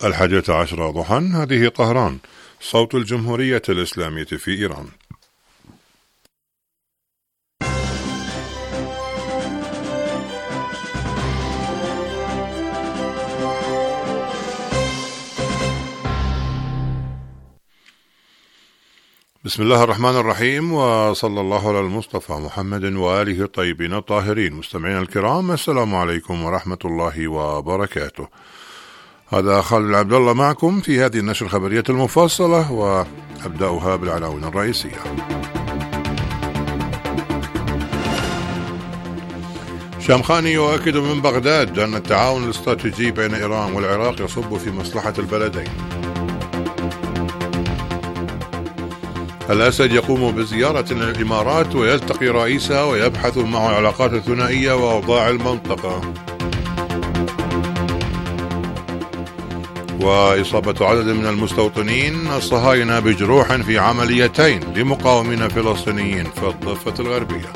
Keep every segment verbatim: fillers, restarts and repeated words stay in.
الحادية عشرة ضحى. هذه طهران، صوت الجمهورية الإسلامية في إيران. بسم الله الرحمن الرحيم، وصلى الله على المصطفى محمد وآله الطيبين الطاهرين. مستمعينا الكرام، السلام عليكم ورحمة الله وبركاته. هذا خالد عبد الله معكم في هذه النشرة الخبرية المفصلة، وأبدأها بالعناوين الرئيسية. شامخاني يؤكد من بغداد أن التعاون الاستراتيجي بين إيران والعراق يصب في مصلحة البلدين. الأسد يقوم بزيارة للإمارات ويلتقي رئيسها ويبحث معه العلاقات الثنائية وأوضاع المنطقة. وإصابة عدد من المستوطنين الصهاينة بجروح في عمليتين لمقاومين فلسطينيين في الضفة الغربية.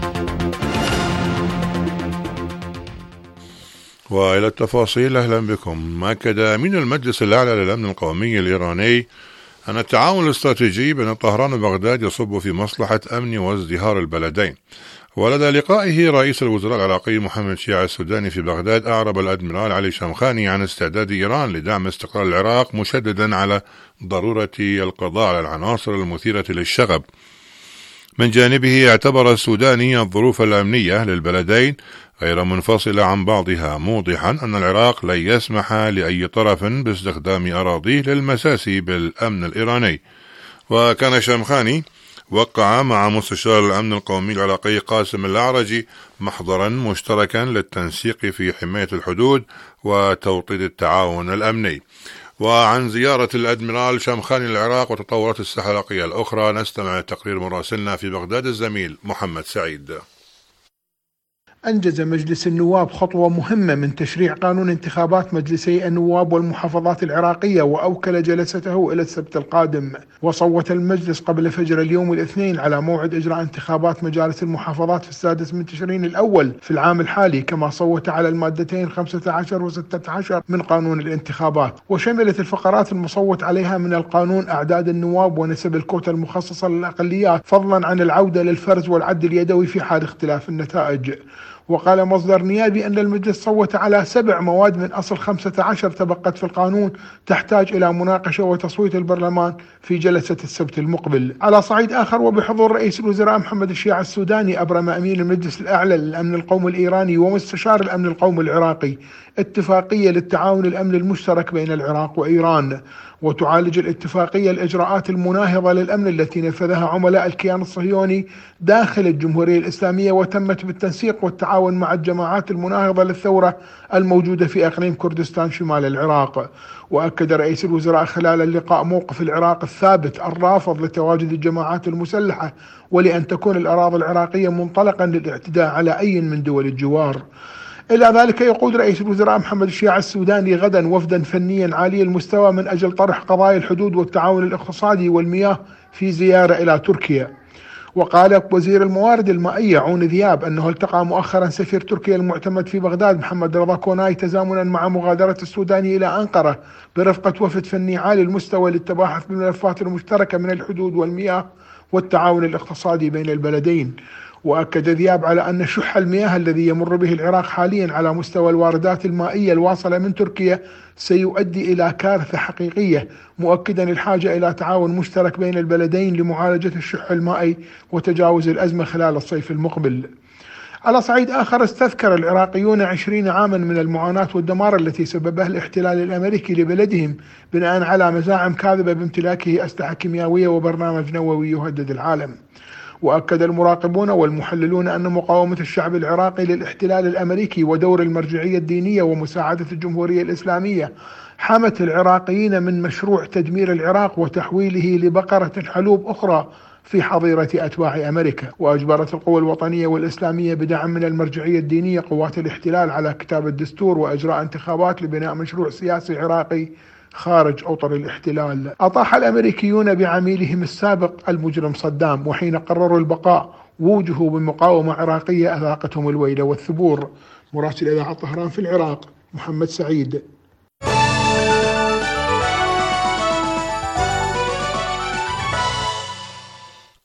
وإلى التفاصيل، أهلا بكم. أكد أمين المجلس الأعلى للأمن القومي الإيراني أن التعاون الاستراتيجي بين طهران وبغداد يصب في مصلحة أمن وازدهار البلدين. ولدى لقائه رئيس الوزراء العراقي محمد شيع السوداني في بغداد، أعرب الأدميرال علي شامخاني عن استعداد إيران لدعم استقرار العراق، مشددا على ضرورة القضاء على العناصر المثيرة للشغب. من جانبه اعتبر السوداني الظروف الأمنية للبلدين غير منفصلة عن بعضها، موضحا أن العراق لن يسمح لأي طرف باستخدام أراضيه للمساس بالأمن الإيراني. وكان شامخاني وقع مع مستشار الأمن القومي العراقي قاسم الأعرجي محضرا مشتركا للتنسيق في حماية الحدود وتوطيد التعاون الأمني. وعن زيارة الأدميرال شامخاني للعراق وتطورات السحلقية الأخرى نستمع تقرير مراسلنا في بغداد الزميل محمد سعيد. أنجز مجلس النواب خطوة مهمة من تشريع قانون انتخابات مجلسي النواب والمحافظات العراقية، وأوكل جلسته إلى السبت القادم. وصوت المجلس قبل فجر اليوم الاثنين على موعد إجراء انتخابات مجالس المحافظات في السادس من تشرين الأول في العام الحالي، كما صوت على المادتين خمسة عشر وستة عشر من قانون الانتخابات. وشملت الفقرات المصوت عليها من القانون أعداد النواب ونسب الكوتا المخصصة للأقليات، فضلا عن العودة للفرز والعد اليدوي في حال اختلاف النتائج. وقال مصدر نيابي أن المجلس صوت على سبع مواد من أصل خمسة عشر تبقت في القانون تحتاج إلى مناقشة وتصويت البرلمان في جلسة السبت المقبل. على صعيد آخر، وبحضور رئيس الوزراء محمد الشيع السوداني، أبرم أمين المجلس الأعلى للأمن القومي الإيراني ومستشار الأمن القومي العراقي اتفاقية للتعاون الأمني المشترك بين العراق وإيران. وتعالج الاتفاقية الإجراءات المناهضة للأمن التي نفذها عملاء الكيان الصهيوني داخل الجمهورية الإسلامية، وتمت بالتنسيق والتعاون مع الجماعات المناهضة للثورة الموجودة في أقليم كردستان شمال العراق. وأكد رئيس الوزراء خلال اللقاء موقف العراق الثابت الرافض لتواجد الجماعات المسلحة، ولأن تكون الأراضي العراقية منطلقا للاعتداء على أي من دول الجوار. إلى ذلك، يقود رئيس الوزراء محمد الشيع السوداني غدا وفدا فنيا عالي المستوى من أجل طرح قضايا الحدود والتعاون الاقتصادي والمياه في زيارة إلى تركيا. وقال وزير الموارد المائية عون ذياب أنه التقى مؤخرا سفير تركيا المعتمد في بغداد محمد رضا كوناي، تزامنا مع مغادرة السودان إلى أنقرة برفقة وفد فني عالي المستوى للتباحث بالملفات المشتركة من الحدود والمياه والتعاون الاقتصادي بين البلدين. وأكد ذياب على أن شح المياه الذي يمر به العراق حاليا على مستوى الواردات المائية الواصلة من تركيا سيؤدي إلى كارثة حقيقية، مؤكدا الحاجة إلى تعاون مشترك بين البلدين لمعالجة الشح المائي وتجاوز الأزمة خلال الصيف المقبل. على صعيد آخر، استذكر العراقيون عشرين عاما من المعاناة والدمار التي سببها الاحتلال الأمريكي لبلدهم بناء على مزاعم كاذبة بامتلاكه أسلحة كيميائية وبرنامج نووي يهدد العالم. وأكد المراقبون والمحللون أن مقاومة الشعب العراقي للاحتلال الأمريكي ودور المرجعية الدينية ومساعدة الجمهورية الإسلامية حمت العراقيين من مشروع تدمير العراق وتحويله لبقرة حلوب أخرى في حظيرة أتباع أمريكا. وأجبرت القوى الوطنية والإسلامية بدعم من المرجعية الدينية قوات الاحتلال على كتابة دستور وإجراء انتخابات لبناء مشروع سياسي عراقي خارج أطر الاحتلال. أطاح الأمريكيون بعميلهم السابق المجرم صدام، وحين قرروا البقاء ووجهوا بمقاومة عراقية أذاقتهم الويل والثبور. مراسل إذاعة طهران في العراق محمد سعيد.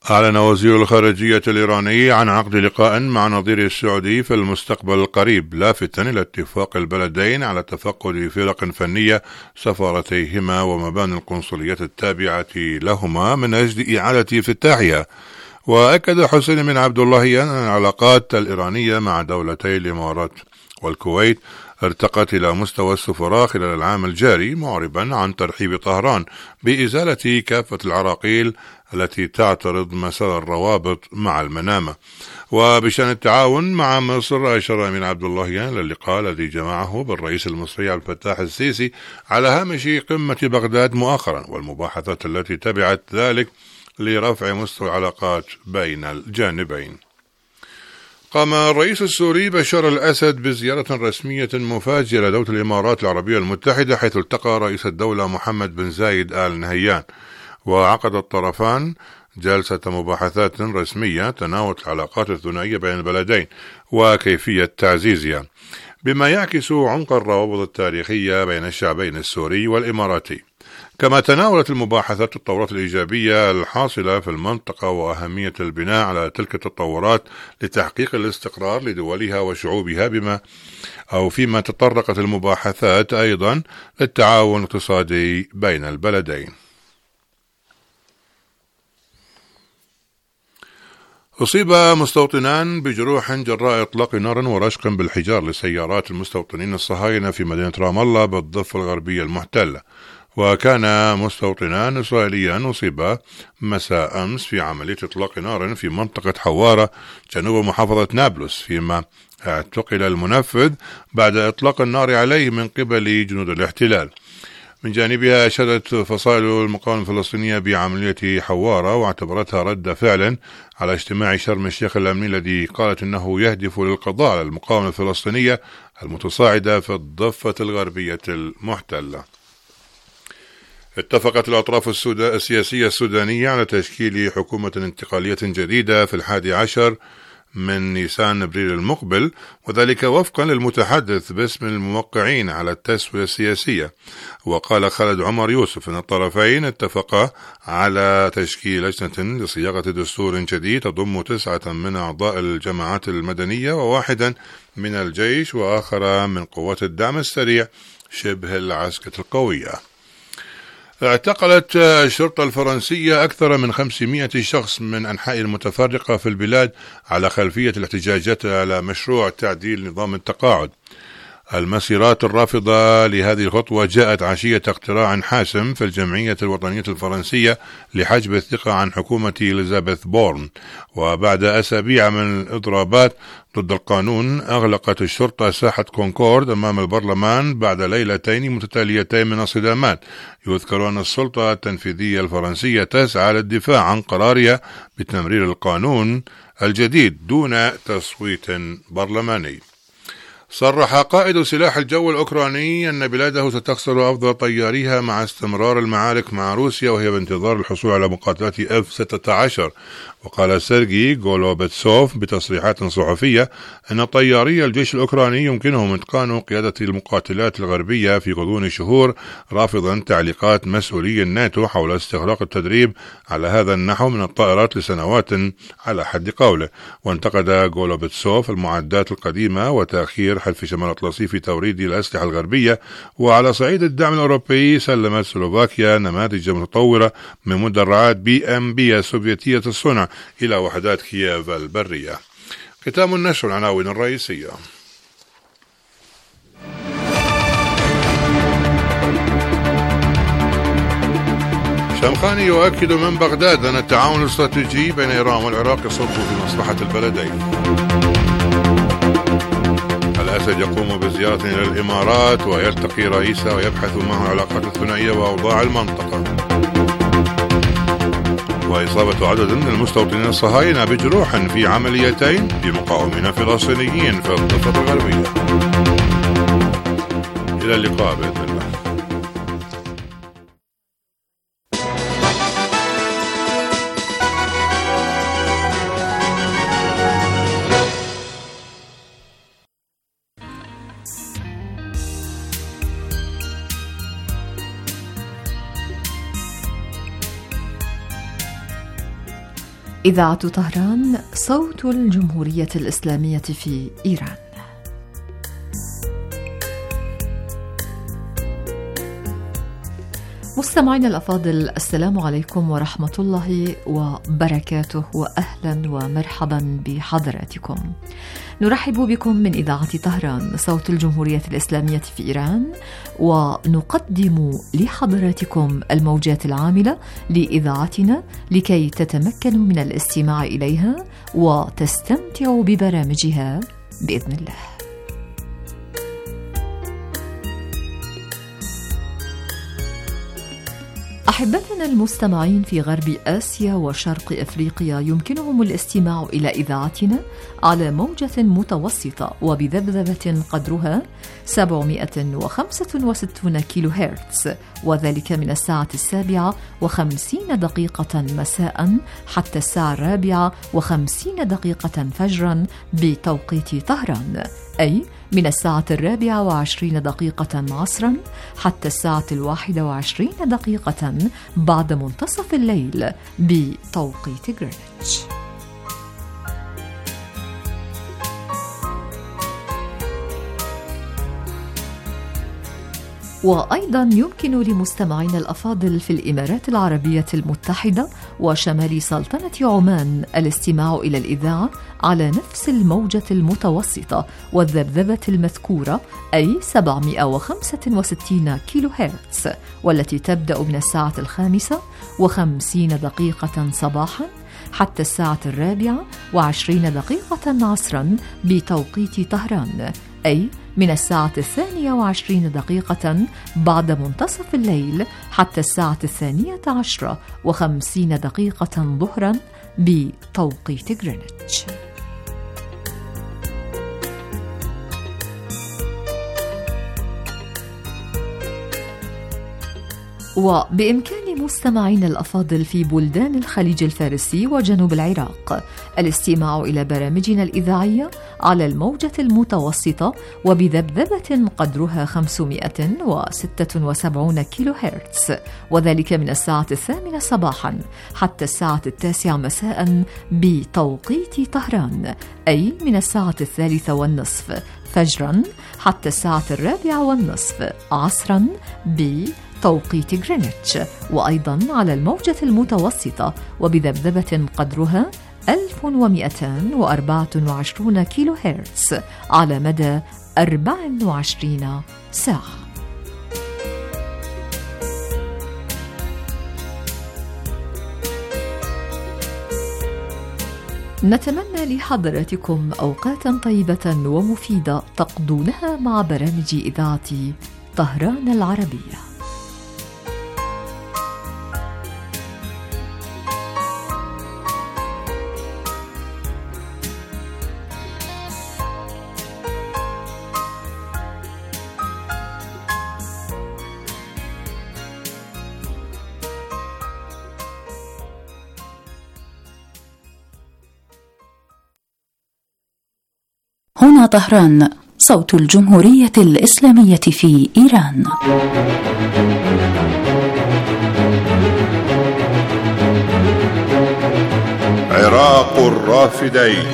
أعلن وزير الخارجية الإيراني عن عقد لقاء مع نظيره السعودي في المستقبل القريب، لافتا إلى اتفاق البلدين على تفقد فرق فنية سفارتيهما ومباني القنصليات التابعة لهما من أجل إعادة افتتاحها. وأكد حسين بن عبد اللهيان أن العلاقات الإيرانية مع دولتي الإمارات والكويت ارتقت إلى مستوى السفراء خلال العام الجاري، معربا عن ترحيب طهران بإزالة كافة العراقيل التي تعترض مسار الروابط مع المنامة. وبشأن التعاون مع مصر، أشار أمين عبد اللهيان للقاء الذي جمعه بالرئيس المصري عبد الفتاح السيسي على هامش قمة بغداد مؤخرا، والمباحثات التي تبعت ذلك لرفع مستوى العلاقات بين الجانبين. قام الرئيس السوري بشار الأسد بزيارة رسمية مفاجئة إلى دولة الإمارات العربية المتحدة، حيث التقى رئيس الدولة محمد بن زايد آل نهيان، وعقد الطرفان جلسة مباحثات رسمية تناولت العلاقات الثنائية بين البلدين وكيفية تعزيزها، بما يعكس عمق الروابط التاريخية بين الشعبين السوري والإماراتي. كما تناولت المباحثات التطورات الإيجابية الحاصلة في المنطقة وأهمية البناء على تلك التطورات لتحقيق الاستقرار لدولها وشعوبها، بما أو فيما تطرقت المباحثات أيضا للتعاون الاقتصادي بين البلدين. أصيب مستوطنان بجروح جراء إطلاق نار ورشق بالحجار لسيارات المستوطنين الصهاينة في مدينة رام الله بالضفة الغربية المحتلة. وكان مستوطنان إسرائيليان أصيبا مساء أمس في عملية إطلاق نار في منطقة حوارة جنوب محافظة نابلس، فيما اعتقل المنفذ بعد إطلاق النار عليه من قبل جنود الاحتلال. من جانبها أشادت فصائل المقاومة الفلسطينية بعملية حوارة، واعتبرتها رد فعل على اجتماع شرم الشيخ الأمني الذي قالت إنه يهدف للقضاء على المقاومة الفلسطينية المتصاعدة في الضفة الغربية المحتلة. اتفقت الأطراف السياسية السودانية على تشكيل حكومة انتقالية جديدة في الحادي عشر من نيسان ابريل المقبل، وذلك وفقا للمتحدث باسم الموقعين على التسوية السياسية. وقال خالد عمر يوسف ان الطرفين اتفقا على تشكيل لجنة لصياغة دستور جديد تضم تسعة من اعضاء الجماعات المدنية وواحدا من الجيش واخر من قوات الدعم السريع شبه العسكرة القوية. اعتقلت الشرطة الفرنسية أكثر من خمسمائة شخص من أنحاء المتفرقة في البلاد على خلفية الاحتجاجات على مشروع تعديل نظام التقاعد. المسيرات الرافضة لهذه الخطوة جاءت عشية اقتراع حاسم في الجمعية الوطنية الفرنسية لحجب الثقة عن حكومة إليزابيث بورن، وبعد أسابيع من الإضرابات ضد القانون أغلقت الشرطة ساحة كونكورد أمام البرلمان بعد ليلتين متتاليتين من الصدامات. يذكر أن السلطة التنفيذية الفرنسية تسعى للدفاع عن قرارها بتمرير القانون الجديد دون تصويت برلماني. صرح قائد سلاح الجو الأوكراني أن بلاده ستخسر أفضل طياريها مع استمرار المعارك مع روسيا، وهي بانتظار الحصول على مقاتلات إف ستة عشر. وقال سيرجي غولوبتسوف بتصريحات صحفية أن طياري الجيش الأوكراني يمكنهم إتقان قيادة المقاتلات الغربية في غضون شهور، رافضا تعليقات مسؤولي الناتو حول استغراق التدريب على هذا النحو من الطائرات لسنوات على حد قوله. وانتقد غولوبتسوف المعدات القديمة وتأخير حلف شمال الأطلسي في توريد الأسلحة الغربية. وعلى صعيد الدعم الأوروبي، سلمت سلوفاكيا نماذج متطورة من مدرعات بي ام بي السوفيتية الصنع إلى وحدات كييف البرية. ختام النشر العناوين الرئيسية. شمخاني يؤكد من بغداد أن التعاون الاستراتيجي بين إيران والعراق يصب في مصلحة البلدين. الأسد يقوم بزيارة إلى الإمارات ويلتقي رئيسه ويبحث معه العلاقات الثنائية وأوضاع المنطقة. وإصابة عدد من المستوطنين الصهاينة بجروح في عمليتين بمقاومين فلسطينيين في الضفة الغربية. إلى اللقاء بإذن الله. إذاعة طهران، صوت الجمهورية الإسلامية في إيران. مستمعينا الأفاضل، السلام عليكم ورحمة الله وبركاته، وأهلا ومرحبا بحضراتكم. نرحب بكم من إذاعة طهران، صوت الجمهورية الإسلامية في إيران، ونقدم لحضراتكم الموجات العاملة لإذاعتنا لكي تتمكنوا من الاستماع إليها وتستمتعوا ببرامجها بإذن الله. أحبتنا المستمعين في غرب آسيا وشرق أفريقيا، يمكنهم الاستماع إلى إذاعتنا على موجة متوسطة وبذبذبة قدرها سبعمائة وخمسة وستين كيلو هرتز، وذلك من الساعة السابعة وخمسين دقيقة مساء حتى الساعة الرابعة وخمسين دقيقة فجرا بتوقيت طهران، أي من الساعة الرابعة وعشرين دقيقة عصرا حتى الساعة الواحدة وعشرين دقيقة بعد منتصف الليل بتوقيت غرينتش. وأيضا يمكن لمستمعينا الأفاضل في الإمارات العربية المتحدة وشمال سلطنة عمان الاستماع إلى الإذاعة على نفس الموجة المتوسطة والذبذبة المذكورة، أي سبعمائة وخمسة وستين كيلو هرتز، والتي تبدأ من الساعة الخامسة وخمسين دقيقة صباحا حتى الساعة الرابعة وعشرين دقيقة عصرا بتوقيت طهران، أي من الساعة الثانية وعشرين دقيقة بعد منتصف الليل حتى الساعة الثانية عشرة وخمسين دقيقة ظهرا بتوقيت غرينتش. وبإمكان مستمعينا الأفاضل في بلدان الخليج الفارسي وجنوب العراق الاستماع إلى برامجنا الإذاعية على الموجة المتوسطة وبذبذبة قدرها خمسمائة وستة وسبعين كيلو هرتز، وذلك من الساعة الثامنة صباحا حتى الساعة التاسعة مساء بتوقيت طهران، أي من الساعة الثالثة والنصف فجرا حتى الساعة الرابعة والنصف عصرا ب توقيت غرينتش، وأيضا على الموجة المتوسطة وبذبذبة قدرها ألف ومائتين وأربعة وعشرين كيلو هرتز على مدى أربع وعشرين ساعة. نتمنى لحضراتكم أوقاتا طيبة ومفيدة تقضونها مع برامج إذاعة طهران العربية. هنا طهران، صوت الجمهورية الإسلامية في إيران. عراق الرافدين.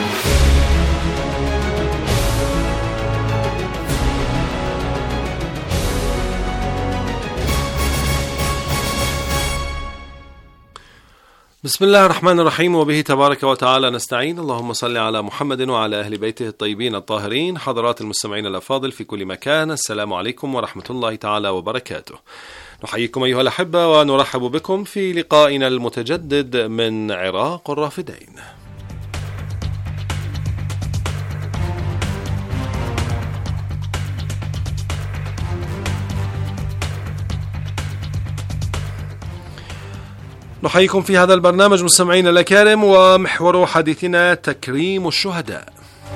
بسم الله الرحمن الرحيم، وبه تبارك وتعالى نستعين. اللهم صل على محمد وعلى أهل بيته الطيبين الطاهرين. حضرات المستمعين الأفاضل في كل مكان، السلام عليكم ورحمة الله تعالى وبركاته. نحييكم أيها الأحبة ونرحب بكم في لقائنا المتجدد من عراق الرافدين. نحييكم في هذا البرنامج مستمعين الأكارم، ومحور حديثنا تكريم الشهداء.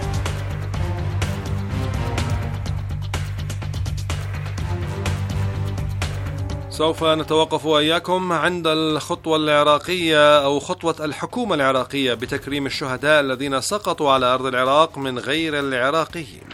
سوف نتوقف وإياكم عند الخطوة العراقية أو خطوة الحكومة العراقية بتكريم الشهداء الذين سقطوا على أرض العراق من غير العراقيين.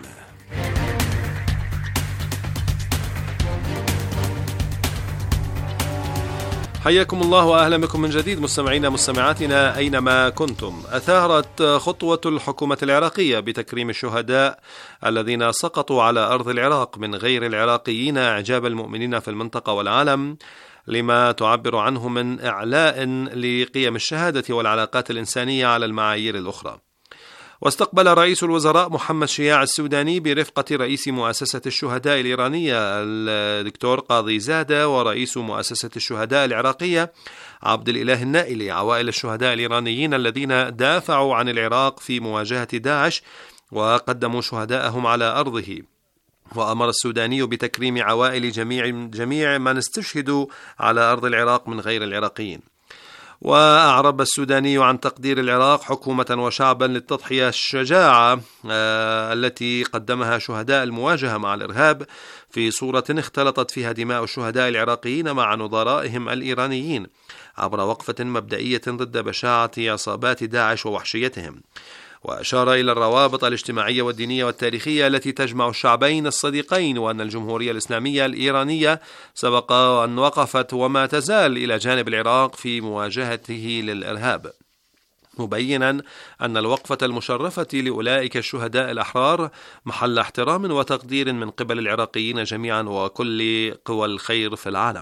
حياكم الله وأهلا بكم من جديد مستمعينا مستمعاتنا أينما كنتم. أثارت خطوة الحكومة العراقية بتكريم الشهداء الذين سقطوا على أرض العراق من غير العراقيين إعجاب المؤمنين في المنطقة والعالم، لما تعبر عنه من إعلاء لقيم الشهادة والعلاقات الإنسانية على المعايير الأخرى. واستقبل رئيس الوزراء محمد شياع السوداني برفقة رئيس مؤسسة الشهداء الإيرانية الدكتور قاضي زادة ورئيس مؤسسة الشهداء العراقية عبد الإله النائلي عوائل الشهداء الإيرانيين الذين دافعوا عن العراق في مواجهة داعش وقدموا شهداءهم على أرضه. وأمر السوداني بتكريم عوائل جميع جميع من استشهدوا على أرض العراق من غير العراقيين. وأعرب السوداني عن تقدير العراق حكومة وشعبا للتضحية الشجاعة التي قدمها شهداء المواجهة مع الإرهاب في صورة اختلطت فيها دماء الشهداء العراقيين مع نظرائهم الإيرانيين عبر وقفة مبدئية ضد بشاعة عصابات داعش ووحشيتهم. وأشار إلى الروابط الاجتماعية والدينية والتاريخية التي تجمع الشعبين الصديقين، وأن الجمهورية الإسلامية الإيرانية سبق أن وقفت وما تزال إلى جانب العراق في مواجهته للإرهاب، مبينا أن الوقفة المشرفة لأولئك الشهداء الأحرار محل احترام وتقدير من قبل العراقيين جميعا وكل قوى الخير في العالم.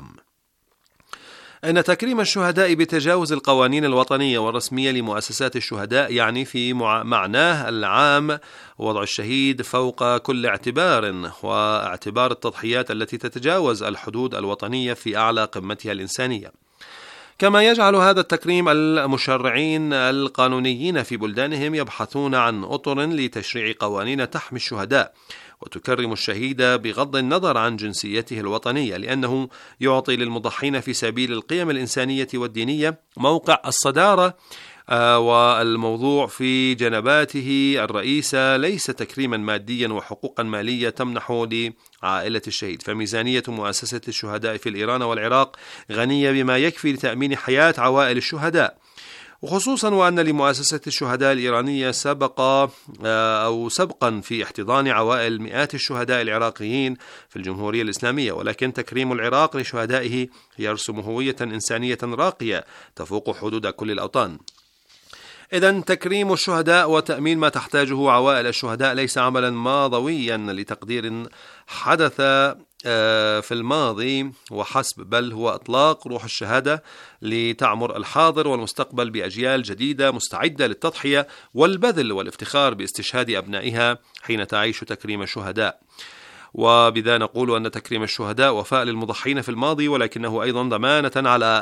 أن تكريم الشهداء بتجاوز القوانين الوطنية والرسمية لمؤسسات الشهداء يعني في معناه العام وضع الشهيد فوق كل اعتبار، واعتبار التضحيات التي تتجاوز الحدود الوطنية في أعلى قمتها الإنسانية. كما يجعل هذا التكريم المشرعين القانونيين في بلدانهم يبحثون عن أطر لتشريع قوانين تحمي الشهداء وتكرم الشهيد بغض النظر عن جنسيته الوطنية، لأنه يعطي للمضحين في سبيل القيم الإنسانية والدينية موقع الصدارة. آه والموضوع في جنباته الرئيسة ليس تكريما ماديا وحقوقا مالية تمنح لعائلة الشهيد، فميزانية مؤسسة الشهداء في الإيران والعراق غنية بما يكفي لتأمين حياة عوائل الشهداء، وخصوصا وأن لمؤسسة الشهداء الإيرانية سبق أو سبقا في احتضان عوائل مئات الشهداء العراقيين في الجمهورية الإسلامية، ولكن تكريم العراق لشهدائه يرسم هوية إنسانية راقية تفوق حدود كل الأوطان. إذن تكريم الشهداء وتأمين ما تحتاجه عوائل الشهداء ليس عملا ماضويا لتقدير حدث في الماضي وحسب، بل هو إطلاق روح الشهادة لتعمر الحاضر والمستقبل بأجيال جديدة مستعدة للتضحية والبذل والافتخار باستشهاد أبنائها حين تعيش تكريم الشهداء. وبذا نقول أن تكريم الشهداء وفاء للمضحين في الماضي، ولكنه أيضا ضمانة على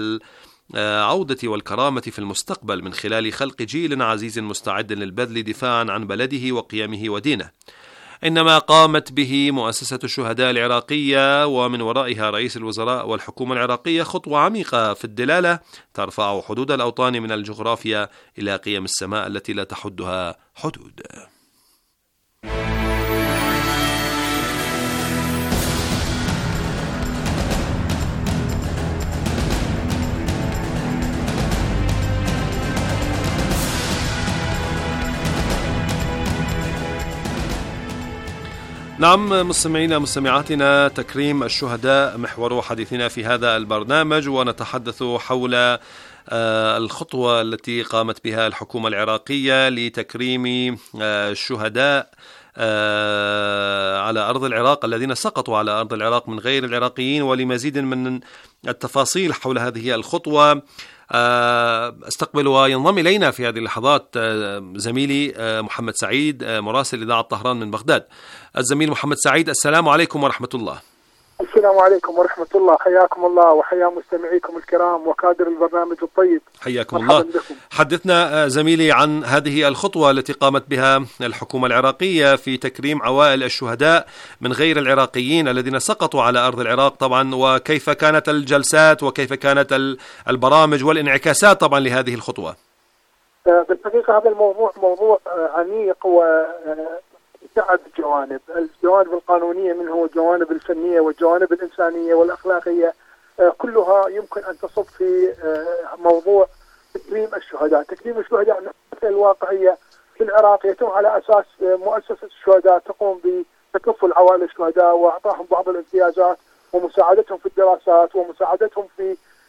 العودة والكرامة في المستقبل من خلال خلق جيل عزيز مستعد للبذل دفاعا عن بلده وقيمه ودينه. إنما قامت به مؤسسة الشهداء العراقية ومن ورائها رئيس الوزراء والحكومة العراقية خطوة عميقة في الدلالة ترفع حدود الأوطان من الجغرافيا إلى قيم السماء التي لا تحدها حدود. نعم مستمعينا مستمعاتنا، تكريم الشهداء محور حديثنا في هذا البرنامج، ونتحدث حول الخطوة التي قامت بها الحكومة العراقية لتكريم الشهداء على أرض العراق الذين سقطوا على أرض العراق من غير العراقيين. ولمزيد من التفاصيل حول هذه الخطوة استقبل وينضم إلينا في هذه اللحظات زميلي محمد سعيد مراسل إذاعة طهران من بغداد. الزميل محمد سعيد، السلام عليكم ورحمة الله. السلام عليكم ورحمة الله، حياكم الله وحيا مستمعيكم الكرام وكادر البرنامج الطيب. حياكم الله. بكم. حدثنا زميلي عن هذه الخطوة التي قامت بها الحكومة العراقية في تكريم عوائل الشهداء من غير العراقيين الذين سقطوا على أرض العراق طبعا، وكيف كانت الجلسات وكيف كانت البرامج والانعكاسات طبعا لهذه الخطوة. بالحقيقة هذا الموضوع موضوع عميق و تعد الجوانب الجوانب القانونية منه والجوانب الفنية والجوانب الإنسانية والأخلاقية، كلها يمكن أن تصب في موضوع تكريم الشهداء. تكريم الشهداء الواقعية في العراق يتم على أساس مؤسسة الشهداء تقوم بتكفل عوائل الشهداء وإعطائهم بعض الامتيازات ومساعدتهم في الدراسات ومساعدتهم في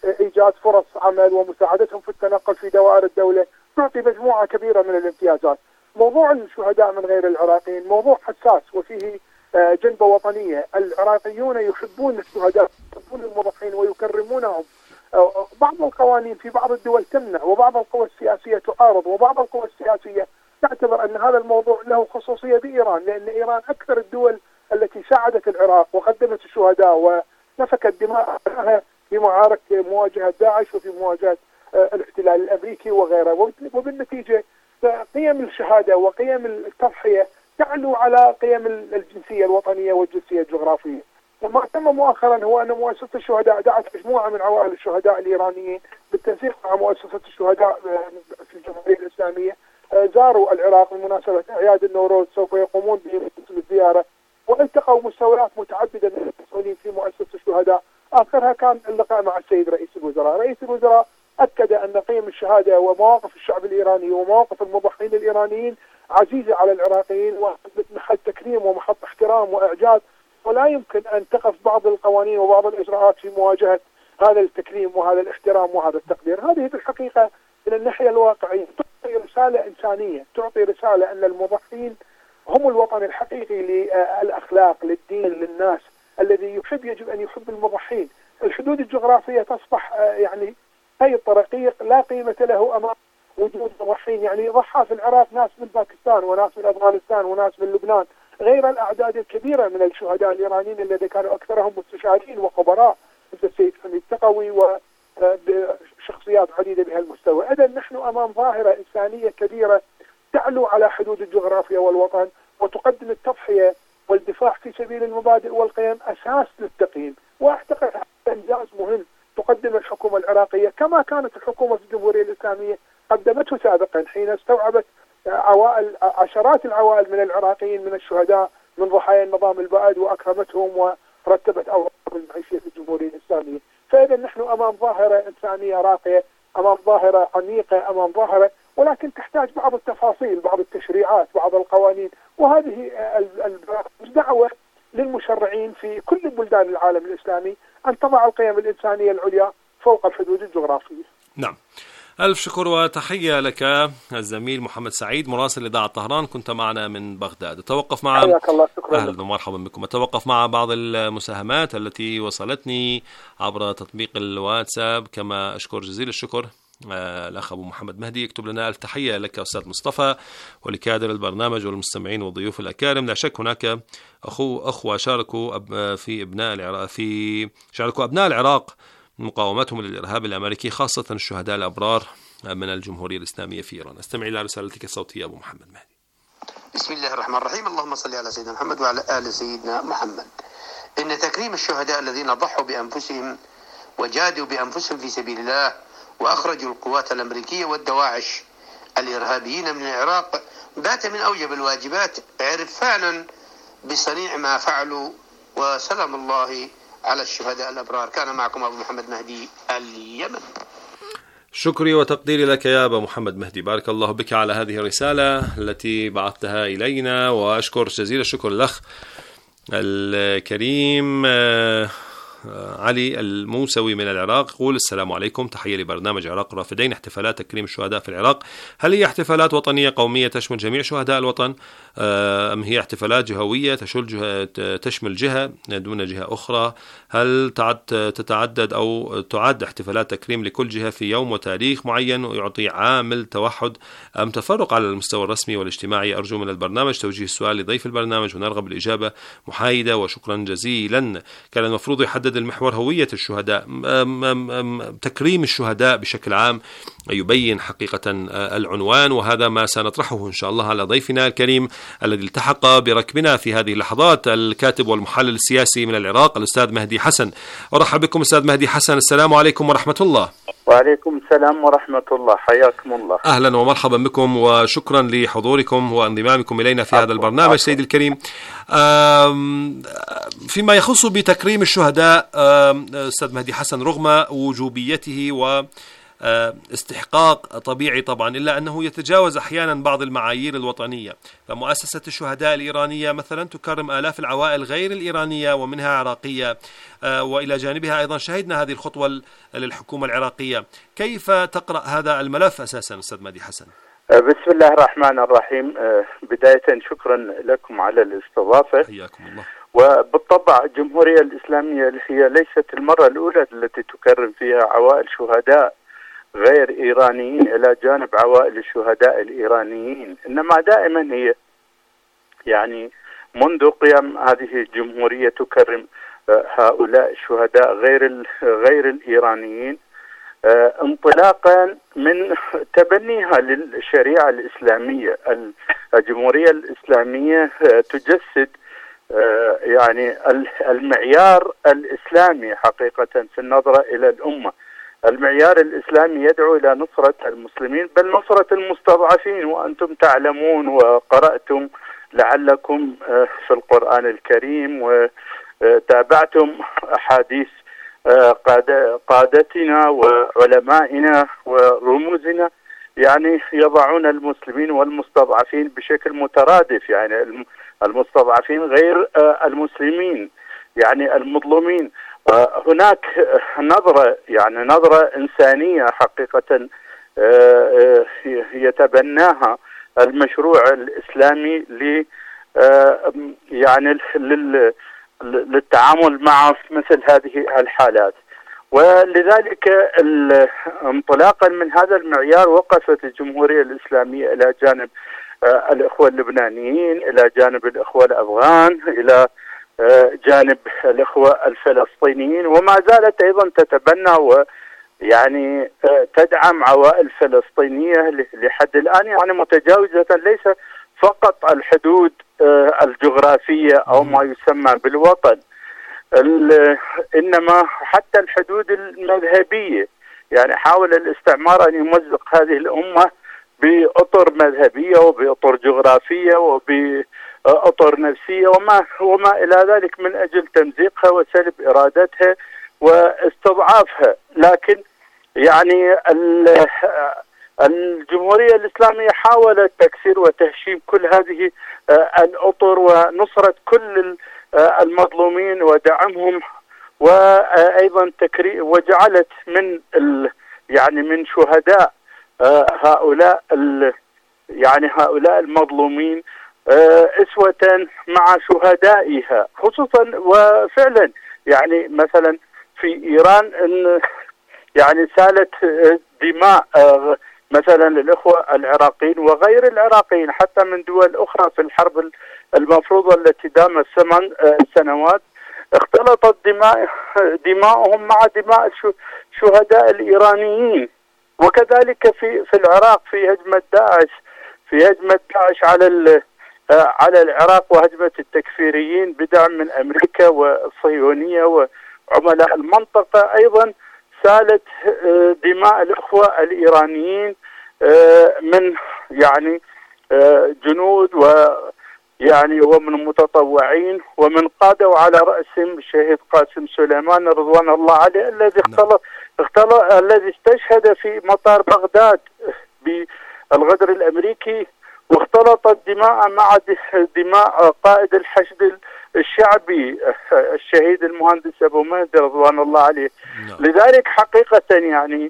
إيجاد فرص عمل ومساعدتهم في التنقل في دوائر الدولة، تعطي مجموعة كبيرة من الامتيازات. موضوع الشهداء من غير العراقيين موضوع حساس وفيه جنبة وطنية. العراقيون يحبون الشهداء، يحبون المضحين ويكرمونهم. بعض القوانين في بعض الدول تمنع، وبعض القوى السياسية تعارض، وبعض القوى السياسية تعتبر أن هذا الموضوع له خصوصية بإيران، لأن إيران أكثر الدول التي ساعدت العراق وقدمت الشهداء ونفكت دماءها في معارك مواجهة داعش وفي مواجهة الاحتلال الأمريكي وغيره. وبالنتيجة قيم الشهادة وقيم التضحية تعلو على قيم الجنسية الوطنية والجنسية الجغرافية. وما تم مؤخرا هو أن مؤسسة الشهداء دعت مجموعة من عوائل الشهداء الإيرانيين بالتنسيق مع مؤسسة الشهداء في الجمهورية الإسلامية، زاروا العراق بمناسبة أعياد النوروز، سوف يقومون بالزيارة والتقوا مستويات متعددة من المسؤولين في مؤسسة الشهداء. آخرها كان اللقاء مع السيد رئيس الوزراء. رئيس الوزراء أكد أن قيم الشهادة ومواقف الشعب الإيراني ومواقف المضحين الإيرانيين عزيزة على العراقيين ومحل تكريم ومحط احترام وإعجاب، ولا يمكن أن تقف بعض القوانين وبعض الإجراءات في مواجهة هذا التكريم وهذا الاحترام وهذا التقدير. هذه في الحقيقة من الناحية الواقعية تعطي رسالة إنسانية، تعطي رسالة أن المضحين هم الوطن الحقيقي للأخلاق، للدين، للناس. الذي يحب يجب أن يحب المضحين. الحدود الجغرافية تصبح يعني هي الطريق لا قيمة له أمام وجود مضحين. يعني ضحى في العراق ناس من باكستان وناس من أفغانستان وناس من لبنان، غير الأعداد الكبيرة من الشهداء الإيرانيين الذين كانوا أكثرهم مستشارين وخبراء مثل السيد حميد تقوي وشخصيات عديدة بهالمستوى. إذا نحن أمام ظاهرة إنسانية كبيرة تعلو على حدود الجغرافيا والوطن، وتقدم التضحية والدفاع في سبيل المبادئ والقيم أساس للتقييم. وأعتقد هذا إنجاز مهم تقدم الحكومة العراقية كما كانت الحكومة في الجمهورية الإسلامية قدمته سابقا، حين استوعبت عوائل عشرات العوائل من العراقيين من الشهداء من ضحايا النظام البائد وأكرمتهم ورتبت أوضاعهم المعيشية في الجمهورية الإسلامية. فإذا نحن أمام ظاهرة إنسانية راقية، أمام ظاهرة عميقة، أمام ظاهرة ولكن تحتاج بعض التفاصيل، بعض التشريعات، بعض القوانين. وهذه الدعوة للمشرعين في كل بلدان العالم الإسلامي أن تضع القيم الإنسانية العليا فوق الحدود الجغرافية. نعم، ألف شكر وتحية لك الزميل محمد سعيد مراسل إذاعة طهران، كنت معنا من بغداد. أتوقف مع حياك الله. شكرا. أهلا ومرحبا بكم. أتوقف مع بعض المساهمات التي وصلتني عبر تطبيق الواتساب، كما أشكر جزيل الشكر الأخ أبو محمد مهدي يكتب لنا: ألف تحية لك أستاذ مصطفى ولكادر البرنامج والمستمعين والضيوف الأكارم. لا شك هناك أخو أخوة شاركوا في أبناء العراق في شاركوا أبناء العراق مقاومتهم للإرهاب الأمريكي، خاصة الشهداء الأبرار من الجمهورية الإسلامية في إيران. استمع إلى رسالتك الصوتية أبو محمد مهدي. بسم الله الرحمن الرحيم. اللهم صل على سيدنا محمد وعلى آل سيدنا محمد. إن تكريم الشهداء الذين ضحوا بأنفسهم وجادوا بأنفسهم في سبيل الله وأخرجوا القوات الأمريكية والدواعش الإرهابيين من العراق بات من أوجب الواجبات عرفانا بصنيع ما فعلوا، وسلام الله على الشهداء الأبرار. كان معكم أبو محمد مهدي اليمن. شكري وتقديري لك يا أبا محمد مهدي، بارك الله بك على هذه الرسالة التي بعثتها إلينا، وأشكر جزيل الشكر الأخ الكريم علي الموسوي من العراق. يقول: السلام عليكم، تحية لبرنامج عراق رافدين. احتفالات تكريم الشهداء في العراق هل هي احتفالات وطنية قومية تشمل جميع شهداء الوطن، أم هي احتفالات جهوية تشمل جهة دون جهة أخرى؟ هل تتعدد أو تعد احتفالات تكريم لكل جهة في يوم وتاريخ معين ويعطي عامل توحد، أم تفرق على المستوى الرسمي والاجتماعي؟ أرجو من البرنامج توجيه السؤال لضيف البرنامج ونرغب الإجابة محايدة، وشكرا جزيلا. كان المفروض يحدد المحور هوية الشهداء، أم أم أم تكريم الشهداء بشكل عام، يبين حقيقة العنوان، وهذا ما سنطرحه إن شاء الله على ضيفنا الكريم الذي التحق بركبنا في هذه اللحظات، الكاتب والمحلل السياسي من العراق الأستاذ مهدي حسن. أرحب بكم أستاذ مهدي حسن، السلام عليكم ورحمة الله. وعليكم السلام ورحمة الله، حياكم الله. أهلا ومرحبا بكم، وشكرا لحضوركم وانضمامكم إلينا في هذا البرنامج سيدي الكريم. فيما يخص بتكريم الشهداء أستاذ مهدي حسن، رغم وجوبيته و استحقاق طبيعي طبعا، إلا أنه يتجاوز أحيانا بعض المعايير الوطنية. فمؤسسة الشهداء الإيرانية مثلا تكرم آلاف العوائل غير الإيرانية ومنها عراقية، وإلى جانبها أيضا شهدنا هذه الخطوة للحكومة العراقية. كيف تقرأ هذا الملف أساسا أستاذ مهدي حسن؟ بسم الله الرحمن الرحيم. بداية شكرا لكم على الاستضافة. حياكم الله. وبالطبع الجمهورية الإسلامية هي ليست المرة الأولى التي تكرم فيها عوائل شهداء غير إيرانيين إلى جانب عوائل الشهداء الإيرانيين، إنما دائما هي يعني منذ قيام هذه الجمهورية تكرم هؤلاء الشهداء غير غير الإيرانيين، انطلاقا من تبنيها للشريعة الإسلامية. الجمهورية الإسلامية تجسد يعني المعيار الإسلامي حقيقة في النظرة إلى الأمة. المعيار الإسلامي يدعو إلى نصرة المسلمين بل نصرة المستضعفين، وأنتم تعلمون وقرأتم لعلكم في القرآن الكريم وتابعتم أحاديث قادتنا وعلمائنا ورموزنا، يعني يضعون المسلمين والمستضعفين بشكل مترادف، يعني المستضعفين غير المسلمين يعني المظلومين. هناك نظرة يعني نظرة إنسانية حقيقة يتبناها المشروع الإسلامي ل يعني للتعامل مع مثل هذه الحالات. ولذلك انطلاقا من هذا المعيار وقفت الجمهورية الإسلامية إلى جانب الإخوة اللبنانيين، إلى جانب الإخوة الأفغان، إلى جانب الإخوة الفلسطينيين، وما زالت أيضا تتبنى ويعني تدعم عوائل فلسطينية لحد الآن، يعني متجاوزة ليس فقط الحدود الجغرافية أو ما يسمى بالوطن، إنما حتى الحدود المذهبية. يعني حاول الاستعمار أن يمزق هذه الأمة بأطر مذهبية وبأطر جغرافية وبأطر نفسية وما وما إلى ذلك من أجل تمزيقها وسلب إرادتها واستضعافها. لكن يعني الجمهورية الإسلامية حاولت تكسير وتهشيم كل هذه الأطر ونصرة كل المظلومين ودعمهم، وأيضا تكريم، وجعلت من يعني من شهداء هؤلاء يعني هؤلاء المظلومين أسوة مع شهدائها خصوصا. وفعلا يعني مثلا في إيران يعني سالت دماء مثلا للإخوة العراقيين وغير العراقيين حتى من دول أخرى في الحرب المفروضة التي دامت ثمان سنوات، اختلطت دماء دماؤهم مع دماء الشهداء الإيرانيين. وكذلك في في العراق في هجمة داعش في هجمة داعش على على العراق وهجمة التكفيريين بدعم من أمريكا والصهيونية وعملاء المنطقة، أيضا سالت دماء الأخوة الإيرانيين من يعني جنود ويعني ومن متطوعين ومن قادوا على رأسهم الشهيد قاسم سليمان رضوان الله عليه الذي اختلط اختلط الذي استشهد في مطار بغداد بالغدر الأمريكي، واختلطت دماء مع دماء قائد الحشد الشعبي الشهيد المهندس أبو مهدي رضوان الله عليه. لذلك حقيقة يعني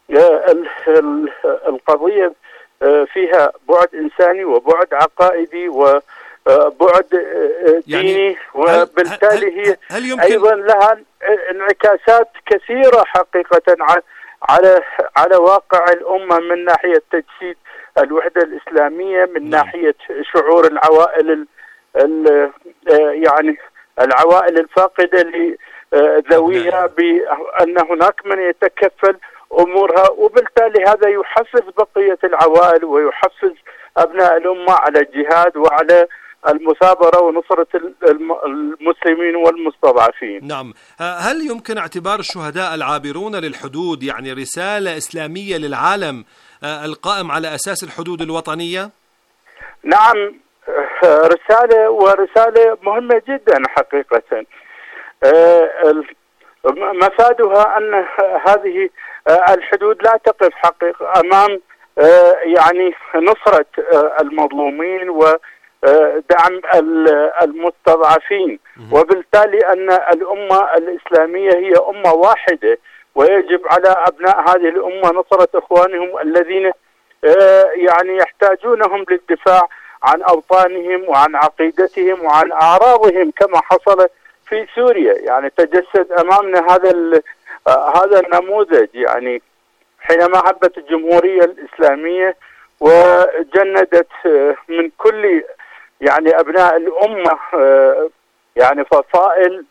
القضية فيها بعد إنساني وبعد عقائدي وبعد ديني، يعني وبالتالي هي هل يمكن أيضا لها انعكاسات كثيرة حقيقة على على واقع الأمة من ناحية تجسيد الوحدة الإسلامية، من ناحية شعور العوائل ال ال يعني العوائل الفاقدة لذويها بأن هناك من يتكفل أمورها، وبالتالي هذا يحفز بقية العوائل ويحفز أبناء الأمة على الجهاد وعلى المثابرة ونصرة المسلمين والمستضعفين. نعم. هل يمكن اعتبار الشهداء العابرون للحدود يعني رسالة إسلامية للعالم القائم على أساس الحدود الوطنية؟ نعم، رسالة ورسالة مهمة جدا حقيقة. مفادها أن هذه الحدود لا تقف حقيقة أمام يعني نصرة المظلومين ودعم المستضعفين، وبالتالي أن الأمة الإسلامية هي أمة واحدة، ويجب على أبناء هذه الأمة نصرة إخوانهم الذين يعني يحتاجونهم للدفاع عن أوطانهم وعن عقيدتهم وعن أعراضهم كما حصل في سوريا. يعني تجسد أمامنا هذا هذا النموذج، يعني حينما هبت الجمهورية الإسلامية وجندت من كل يعني أبناء الأمة يعني فصائل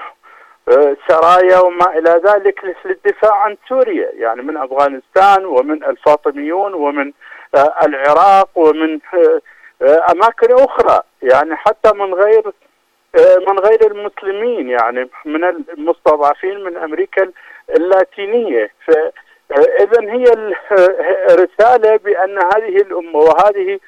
وسرايا وما إلى ذلك للدفاع عن سوريا، يعني من أفغانستان ومن الفاطميون ومن العراق ومن أماكن أخرى، يعني حتى من غير من غير المسلمين، يعني من المستضعفين من أمريكا اللاتينية. فإذا هي الرسالة بأن هذه الأمة وهذه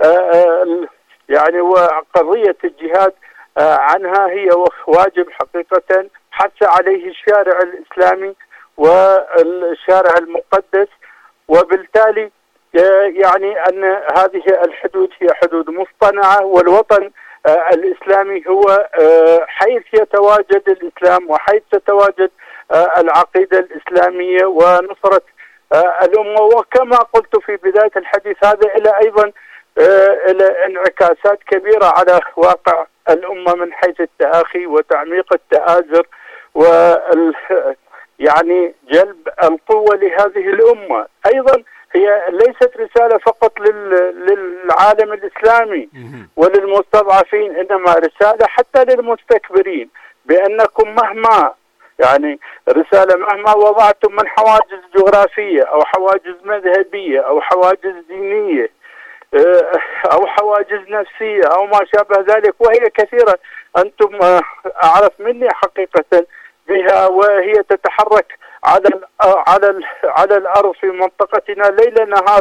يعني وقضية الجهاد عنها هي واجب حقيقة حث عليه الشارع الإسلامي والشارع المقدس، وبالتالي يعني أن هذه الحدود هي حدود مصطنعة، والوطن الإسلامي هو حيث يتواجد الإسلام وحيث تتواجد العقيدة الإسلامية ونصرة الأمة. وكما قلت في بداية الحديث هذا إلى أيضا إلى انعكاسات كبيرة على واقع الأمة من حيث التآخي وتعميق التآزر وال يعني جلب القوة لهذه الأمة. أيضا هي ليست رسالة فقط للعالم الإسلامي وللمستضعفين، إنما رسالة حتى للمستكبرين بأنكم مهما يعني رسالة مهما وضعتم من حواجز جغرافية أو حواجز مذهبية أو حواجز دينية أو حواجز نفسية أو ما شابه ذلك، وهي كثيرة أنتم أعرف مني حقيقة بها، وهي تتحرك على على على الأرض في منطقتنا ليل نهار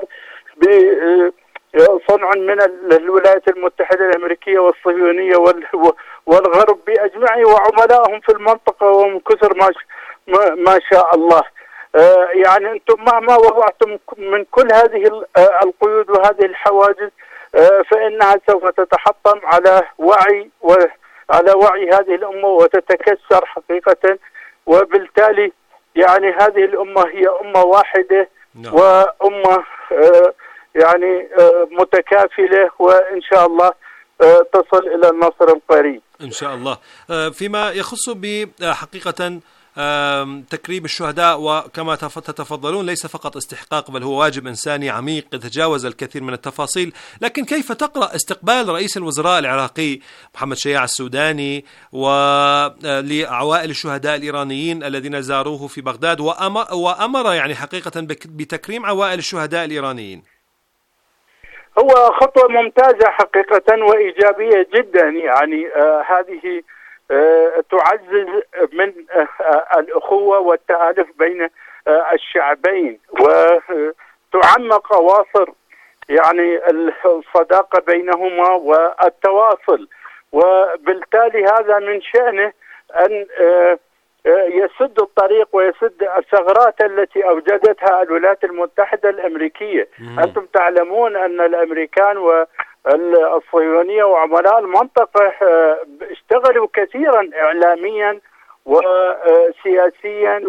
بصنع من الولايات المتحدة الأمريكية والصهيونية والغرب بأجمعه وعملائهم في المنطقة ومن كثر ما ما شاء الله. يعني أنتم مهما وضعتم من كل هذه القيود وهذه الحواجز فإنها سوف تتحطم على وعي وعلى وعي هذه الأمة وتتكسر حقيقة، وبالتالي يعني هذه الأمة هي أمة واحدة وأمة يعني متكافلة، وإن شاء الله تصل إلى النصر القريب إن شاء الله. فيما يخص بحقيقة تكريم الشهداء، وكما تتفضلون ليس فقط استحقاق بل هو واجب إنساني عميق يتجاوز الكثير من التفاصيل، لكن كيف تقرأ استقبال رئيس الوزراء العراقي محمد شياع السوداني ولعوائل الشهداء الإيرانيين الذين زاروه في بغداد وأمر يعني حقيقة بتكريم عوائل الشهداء الإيرانيين؟ هو خطوة ممتازة حقيقة وإيجابية جدا، يعني آه هذه آه تعزز من آه الأخوة والتآلف بين آه الشعبين، وتعمق أواصر يعني الصداقة بينهما والتواصل، وبالتالي هذا من شأنه أن آه يسد الطريق ويسد الثغرات التي أوجدتها الولايات المتحدة الأمريكية. مم. أنتم تعلمون أن الأمريكان والصهيونية وعملاء المنطقة اشتغلوا كثيرا إعلاميا وسياسيا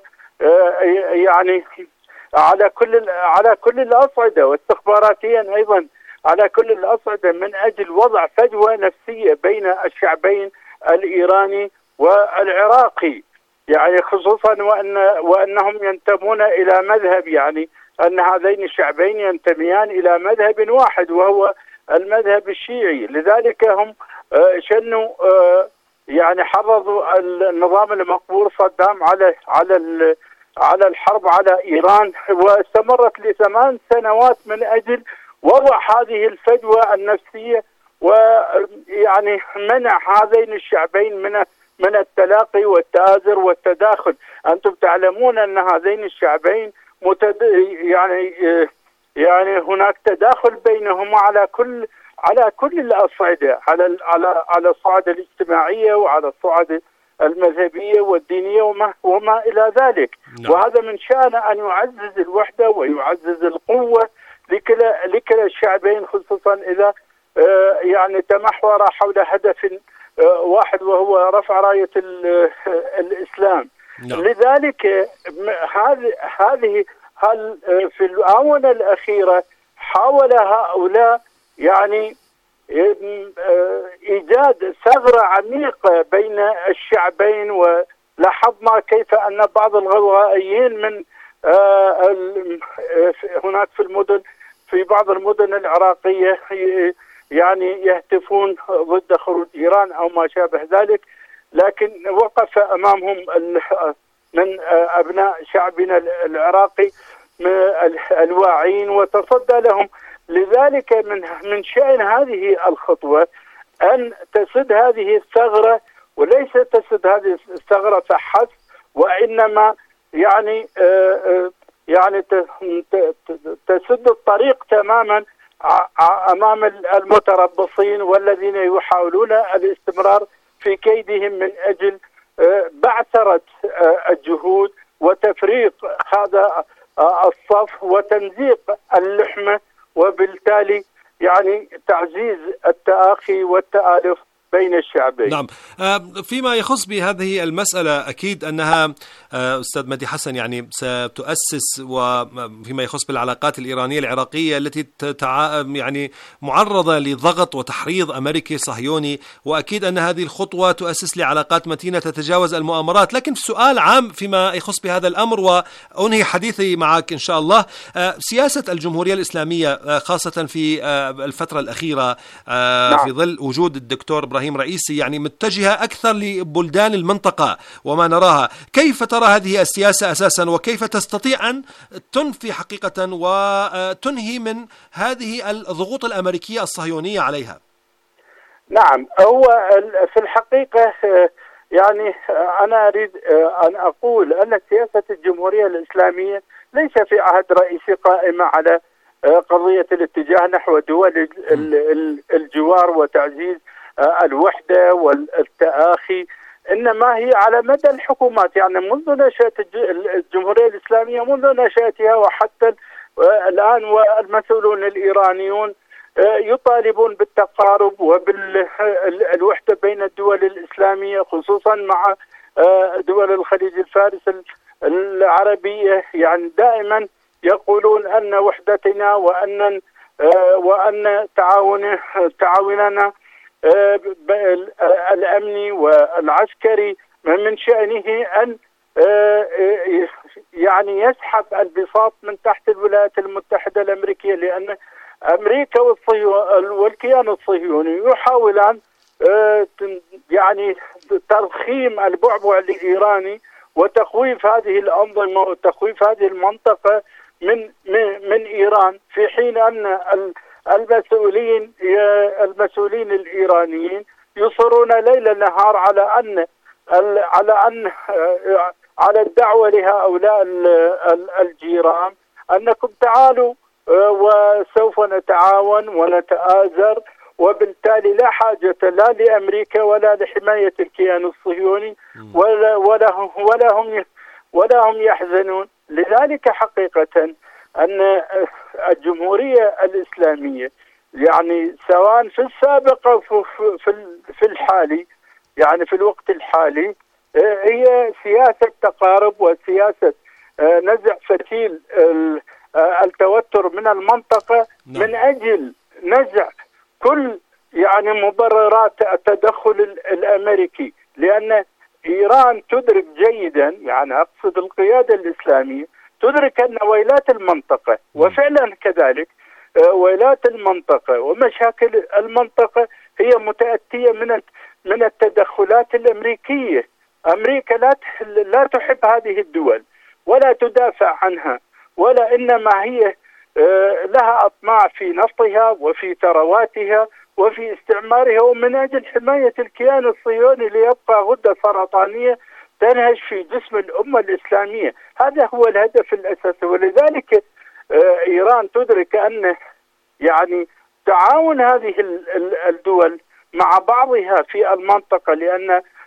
ويعني على كل على كل الأصعدة، واستخباراتيا أيضا على كل الأصعدة، من أجل وضع فجوة نفسية بين الشعبين الإيراني والعراقي، يعني خصوصا وأن وأنهم ينتمون إلى مذهب، يعني أن هذين الشعبين ينتميان إلى مذهب واحد وهو المذهب الشيعي. لذلك هم شنوا يعني حرضوا النظام المقبور صدام على على على الحرب على إيران، واستمرت لثمان سنوات من أجل وضع هذه الفجوة النفسية ويعني منع هذين الشعبين من من التلاقي والتآزر والتداخل. أنتم تعلمون أن هذين الشعبين متد... يعني يعني هناك تداخل بينهما على كل على كل الأصعدة، على على على الصعد الاجتماعية وعلى الصعد المذهبية والدينية وما, وما إلى ذلك. نعم. وهذا من شأنه أن يعزز الوحدة ويعزز القوة لكلا, لكلا الشعبين، خصوصا إذا يعني تمحور حول هدف واحد وهو رفع راية الإسلام. نعم. لذلك هذه هذه هل في الآونة الأخيرة حاول هؤلاء يعني إيجاد ثغرة عميقة بين الشعبين، ولاحظنا كيف أن بعض الغوغائيين من هناك في المدن في بعض المدن العراقية يعني يهتفون ضد خروج إيران أو ما شابه ذلك، لكن وقف أمامهم من أبناء شعبنا العراقي الواعين وتصدى لهم. لذلك من من شأن هذه الخطوة أن تسد هذه الثغرة، وليس تسد هذه الثغرة فحسب، وإنما يعني يعني تسد الطريق تماما أمام المتربصين والذين يحاولون الاستمرار في كيدهم من أجل بعثرة الجهود وتفريق هذا الصف وتمزيق اللحمة، وبالتالي يعني تعزيز التآخي والتآلف بين الشعبين. نعم. فيما يخص بهذه المسألة أكيد أنها أستاذ مهدي حسن يعني ستؤسس، وفيما يخص بالعلاقات الإيرانية العراقية التي تتع... يعني معرضة لضغط وتحريض أمريكي صهيوني، وأكيد أن هذه الخطوة تؤسس لعلاقات متينة تتجاوز المؤامرات. لكن سؤال عام فيما يخص بهذا الأمر وأنهي حديثي معك إن شاء الله، سياسة الجمهورية الإسلامية خاصة في الفترة الأخيرة في ظل وجود الدكتور إبراهيم رئيسي يعني متجهة أكثر لبلدان المنطقة وما نراها، كيف ترى هذه السياسة أساسا، وكيف تستطيع أن تنفي حقيقة وتنهي من هذه الضغوط الأمريكية الصهيونية عليها؟ نعم، هو في الحقيقة يعني أنا أريد أن أقول أن سياسة الجمهورية الإسلامية ليس في عهد رئيسي قائمة على قضية الاتجاه نحو دول الجوار وتعزيز الوحدة والتآخي، إنما هي على مدى الحكومات، يعني منذ نشأة الجمهورية الإسلامية منذ نشأتها وحتى الآن، والمسؤولون الإيرانيون يطالبون بالتقارب وبالوحدة بين الدول الإسلامية، خصوصا مع دول الخليج الفارس العربية. يعني دائما يقولون أن وحدتنا وأن وأن تعاون تعاوننا الأمني والعسكري من شأنه أن يعني يسحب البساط من تحت الولايات المتحدة الأمريكية، لأن أمريكا والكيان الصهيوني يحاولان يعني تضخيم البعبع الإيراني وتخويف هذه الأنظمة وتخويف هذه المنطقة من من إيران، في حين أن المسؤولين المسؤولين الإيرانيين يصرون ليل نهار على أن على أن على الدعوة لهؤلاء الجيران أنكم تعالوا وسوف نتعاون ونتآزر، وبالتالي لا حاجة لا لأمريكا ولا لحماية الكيان الصهيوني ولا ولا هم ولا هم ولا هم يحزنون. لذلك حقيقة أن الجمهورية الإسلامية يعني سواء في السابق أو في في الحالي، يعني في الوقت الحالي، هي سياسة تقارب وسياسة نزع فتيل التوتر من المنطقة من أجل نزع كل يعني مبررات التدخل الأمريكي، لأن إيران تدرك جيدا، يعني أقصد القيادة الإسلامية تدرك أن ويلات المنطقة، وفعلا كذلك ويلات المنطقة ومشاكل المنطقة هي متأتية من من التدخلات الأمريكية. أمريكا لا لا تحب هذه الدول ولا تدافع عنها، ولا إنما هي لها أطماع في نفطها وفي ثرواتها وفي استعمارها، ومن أجل حماية الكيان الصهيوني ليبقى غدة سرطانية تنهش في جسم الأمة الإسلامية. هذا هو الهدف الأساسي. ولذلك إيران تدرك أن يعني تعاون هذه الدول مع بعضها في المنطقة، لأن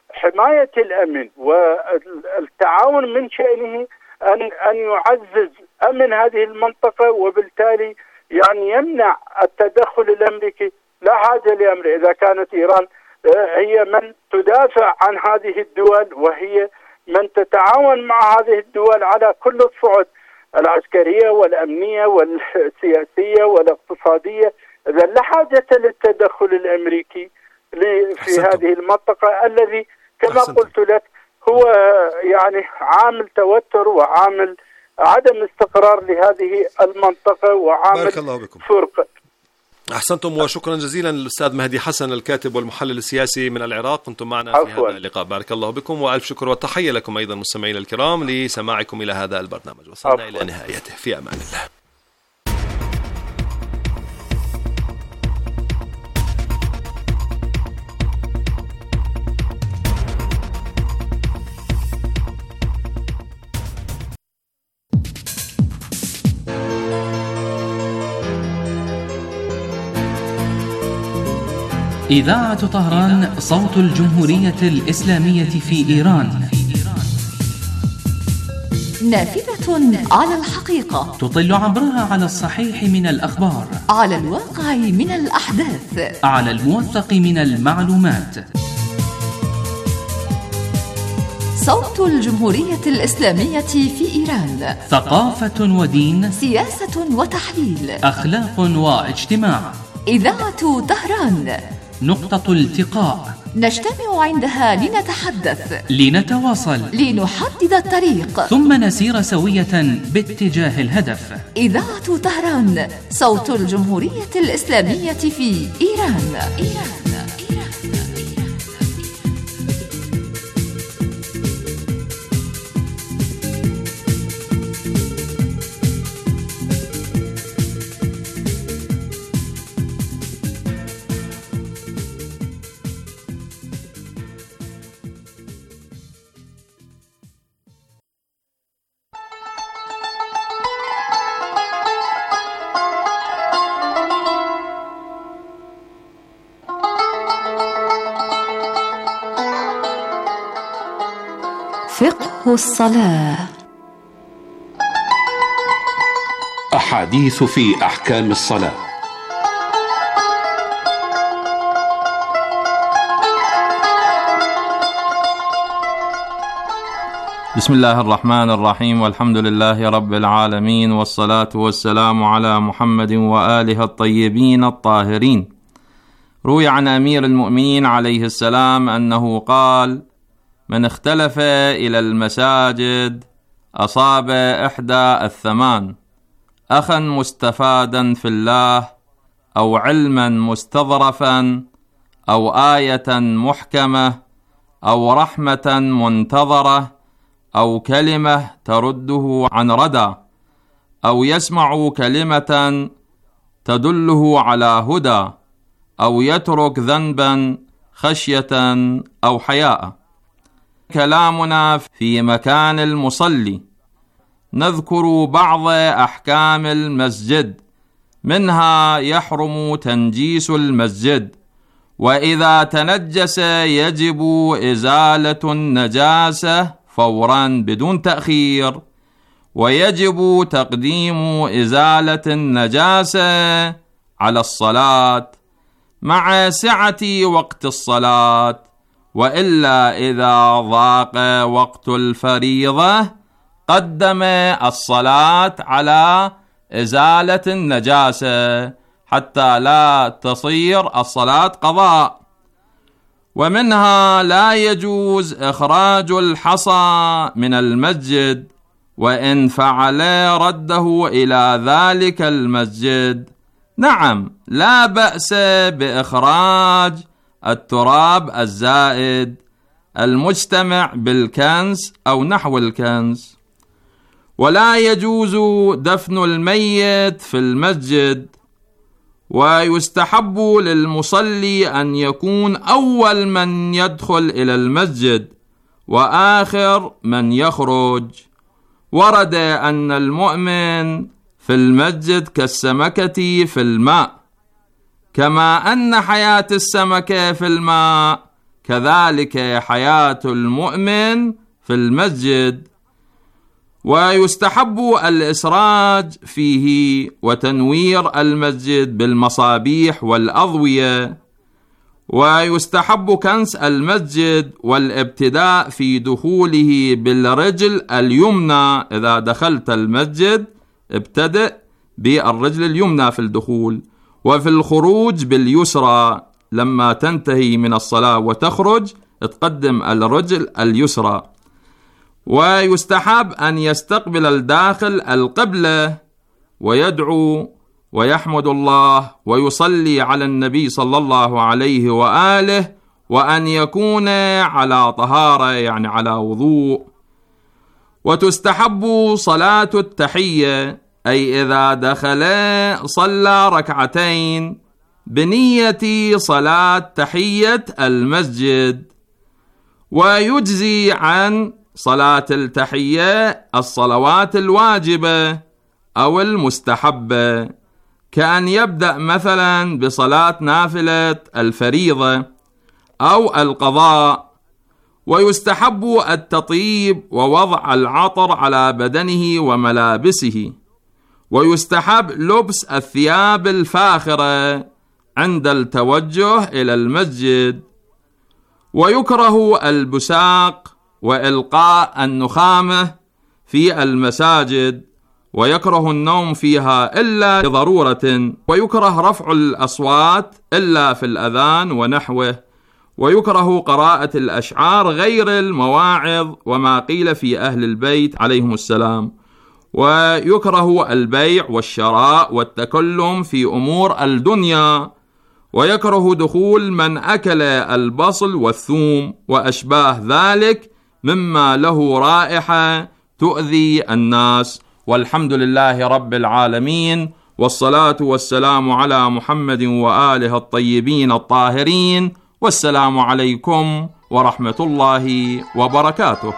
حماية الأمن والتعاون من شأنه أن أن يعزز أمن هذه المنطقة، وبالتالي يعني يمنع التدخل الأمريكي. لا حاجة لأمر إذا كانت إيران هي من تدافع عن هذه الدول وهي من تتعاون مع هذه الدول على كل الصعد العسكرية والأمنية والسياسية والاقتصادية، إذا لا حاجة للتدخل الأمريكي في هذه المنطقة الذي كما أحسنت. قلت لك هو يعني عامل توتر وعامل عدم استقرار لهذه المنطقة وعامل فرقة. أحسنتم وشكرا جزيلا للأستاذ مهدي حسن الكاتب والمحلل السياسي من العراق، كنتم معنا في هذا اللقاء. بارك الله بكم وألف شكر وتحية لكم أيضا مستمعين الكرام لسماعكم إلى هذا البرنامج. وصلنا إلى نهايته، في أمان الله. إذاعة طهران صوت الجمهورية الإسلامية في إيران، نافذة على الحقيقة، تطل عبرها على الصحيح من الأخبار، على الواقع من الأحداث، على الموثق من المعلومات. صوت الجمهورية الإسلامية في إيران، ثقافة ودين، سياسة وتحليل، أخلاق واجتماع. إذاعة طهران، نقطة التقاء، نجتمع عندها لنتحدث، لنتواصل، لنحدد الطريق، ثم نسير سوية باتجاه الهدف. إذاعة طهران، صوت الجمهورية الإسلامية في إيران. إيران. فقه الصلاة. أحاديث في أحكام الصلاة. بسم الله الرحمن الرحيم، والحمد لله رب العالمين، والصلاة والسلام على محمد وآله الطيبين الطاهرين. روي عن أمير المؤمنين عليه السلام أنه قال: من اختلف إلى المساجد أصاب إحدى الثمان: أخا مستفادا في الله، أو علما مستظرفا، أو آية محكمة، أو رحمة منتظرة، أو كلمة ترده عن ردى، أو يسمع كلمة تدله على هدى، أو يترك ذنبا خشية أو حياء. كلامنا في مكان المصلي، نذكر بعض أحكام المسجد، منها يحرم تنجيس المسجد، وإذا تنجس يجب إزالة النجاسة فورا بدون تأخير، ويجب تقديم إزالة النجاسة على الصلاة مع سعة وقت الصلاة، وإلا إذا ضاق وقت الفريضة قدم الصلاة على إزالة النجاسة حتى لا تصير الصلاة قضاء. ومنها لا يجوز إخراج الحصى من المسجد، وإن فعل رده إلى ذلك المسجد. نعم، لا بأس بإخراج التراب الزائد المجتمع بالكنس أو نحو الكنس. ولا يجوز دفن الميت في المسجد، ويستحب للمصلي أن يكون أول من يدخل إلى المسجد وآخر من يخرج. ورد أن المؤمن في المسجد كالسمكة في الماء، كما أن حياة السمكة في الماء كذلك حياة المؤمن في المسجد. ويستحب الإسراج فيه وتنوير المسجد بالمصابيح والأضوية. ويستحب كنس المسجد والابتداء في دخوله بالرجل اليمنى. إذا دخلت المسجد ابتدأ بالرجل اليمنى في الدخول، وفي الخروج باليسرى. لما تنتهي من الصلاة وتخرج تقدم الرجل اليسرى. ويستحب أن يستقبل الداخل القبلة ويدعو ويحمد الله ويصلي على النبي صلى الله عليه وآله، وأن يكون على طهارة يعني على وضوء. وتستحب صلاة التحية، أي إذا دخل صلى ركعتين بنية صلاة تحية المسجد. ويجزي عن صلاة التحية الصلوات الواجبة أو المستحبة، كأن يبدأ مثلا بصلاة نافلة الفريضة أو القضاء. ويستحب التطيب ووضع العطر على بدنه وملابسه. ويستحب لبس الثياب الفاخرة عند التوجه إلى المسجد. ويكره البساق وإلقاء النخامة في المساجد، ويكره النوم فيها إلا لضرورة. ويكره رفع الأصوات إلا في الأذان ونحوه. ويكره قراءة الأشعار غير المواعظ وما قيل في أهل البيت عليهم السلام. ويكره البيع والشراء والتكلم في أمور الدنيا. ويكره دخول من أكل البصل والثوم وأشباه ذلك مما له رائحة تؤذي الناس. والحمد لله رب العالمين، والصلاة والسلام على محمد وآله الطيبين الطاهرين، والسلام عليكم ورحمة الله وبركاته.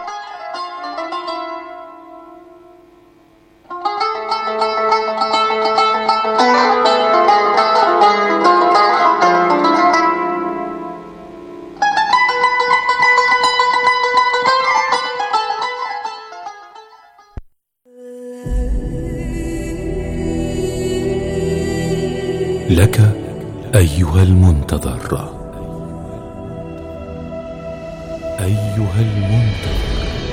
لك أيها المنتظر، أيها المنتظر،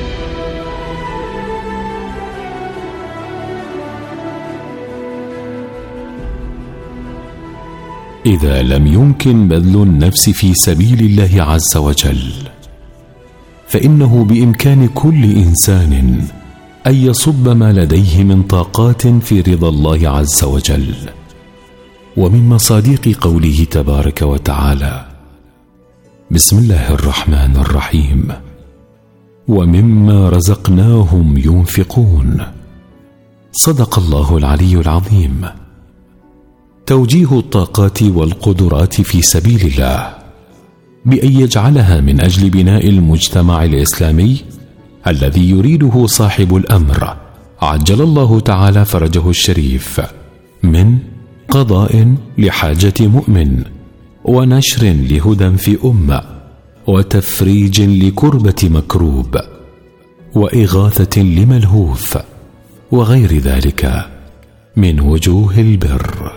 إذا لم يمكن بذل النفس في سبيل الله عز وجل، فإنه بإمكان كل إنسان أن يصب ما لديه من طاقات في رضا الله عز وجل. ومن مصادق قوله تبارك وتعالى: بسم الله الرحمن الرحيم، ومما رزقناهم ينفقون. صدق الله العلي العظيم. توجيه الطاقات والقدرات في سبيل الله بأن يجعلها من أجل بناء المجتمع الإسلامي الذي يريده صاحب الأمر عجل الله تعالى فرجه الشريف، من قضاء لحاجة مؤمن، ونشر لهدى في أمة، وتفريج لكربة مكروب، وإغاثة لملهوف، وغير ذلك من وجوه البر.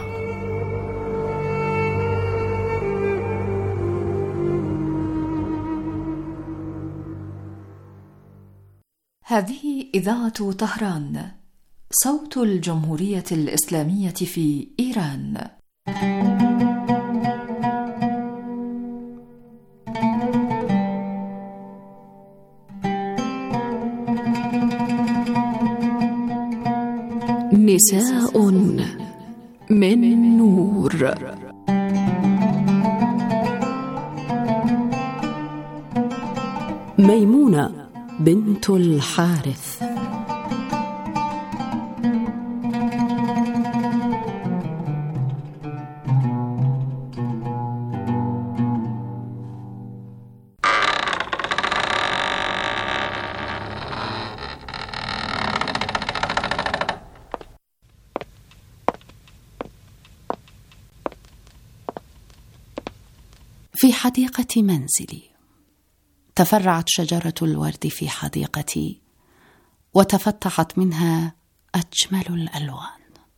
هذه إذاعة طهران، صوت الجمهورية الإسلامية في إيران. نساء من نور. ميمونة بنت الحارث. في حديقة منزلي تفرعت شجرة الورد في حديقتي وتفتحت منها أجمل الألوان.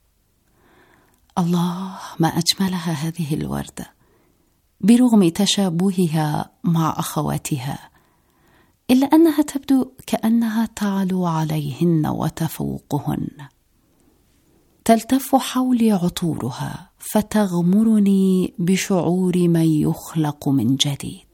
الله، ما أجملها هذه الوردة برغم تشابهها مع أخواتها، إلا أنها تبدو كأنها تعلو عليهن وتفوقهن. تلتف حولي عطورها فتغمرني بشعور من يخلق من جديد.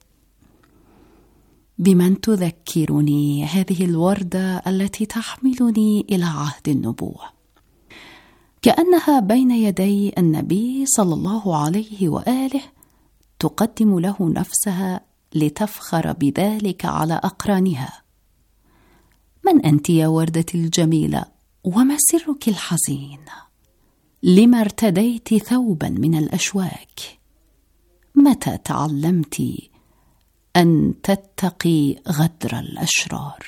بمن تذكرني هذه الوردة التي تحملني إلى عهد النبوة؟ كأنها بين يدي النبي صلى الله عليه وآله، تقدم له نفسها لتفخر بذلك على أقرانها. من أنت يا وردتي الجميلة؟ وما سرك الحزين؟ لما ارتديت ثوبا من الأشواك؟ متى تعلمت أن تتقي غدر الأشرار؟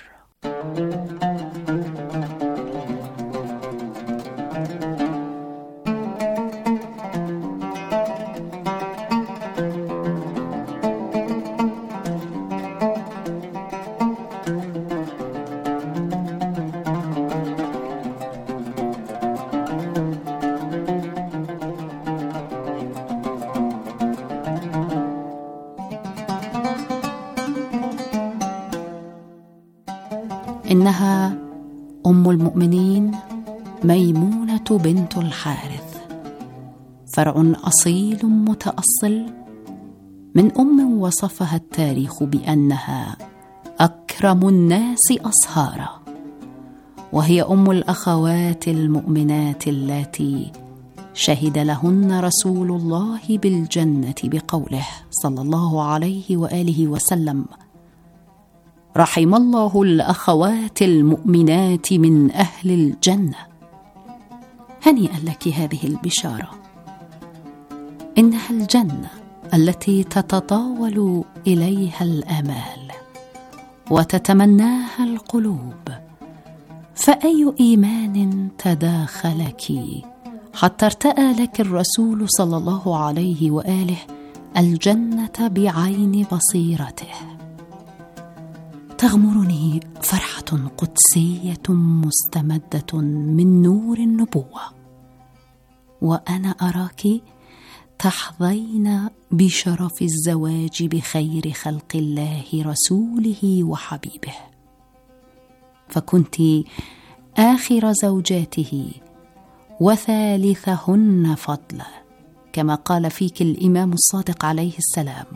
إنها أم المؤمنين ميمونة بنت الحارث، فرع أصيل متأصل من أم وصفها التاريخ بأنها أكرم الناس أصهارا، وهي أم الأخوات المؤمنات اللاتي شهد لهن رسول الله بالجنة بقوله صلى الله عليه وآله وسلم: رحم الله الأخوات المؤمنات من أهل الجنة. هنيئا لك هذه البشارة، إنها الجنة التي تتطاول إليها الآمال وتتمناها القلوب، فأي إيمان تداخلك حتى ارتأى لك الرسول صلى الله عليه وآله الجنة بعين بصيرته. تغمرني فرحة قدسية مستمدة من نور النبوة، وأنا أراك تحظين بشرف الزواج بخير خلق الله رسوله وحبيبه، فكنت آخر زوجاته وثالثهن فضلا، كما قال فيك الإمام الصادق عليه السلام: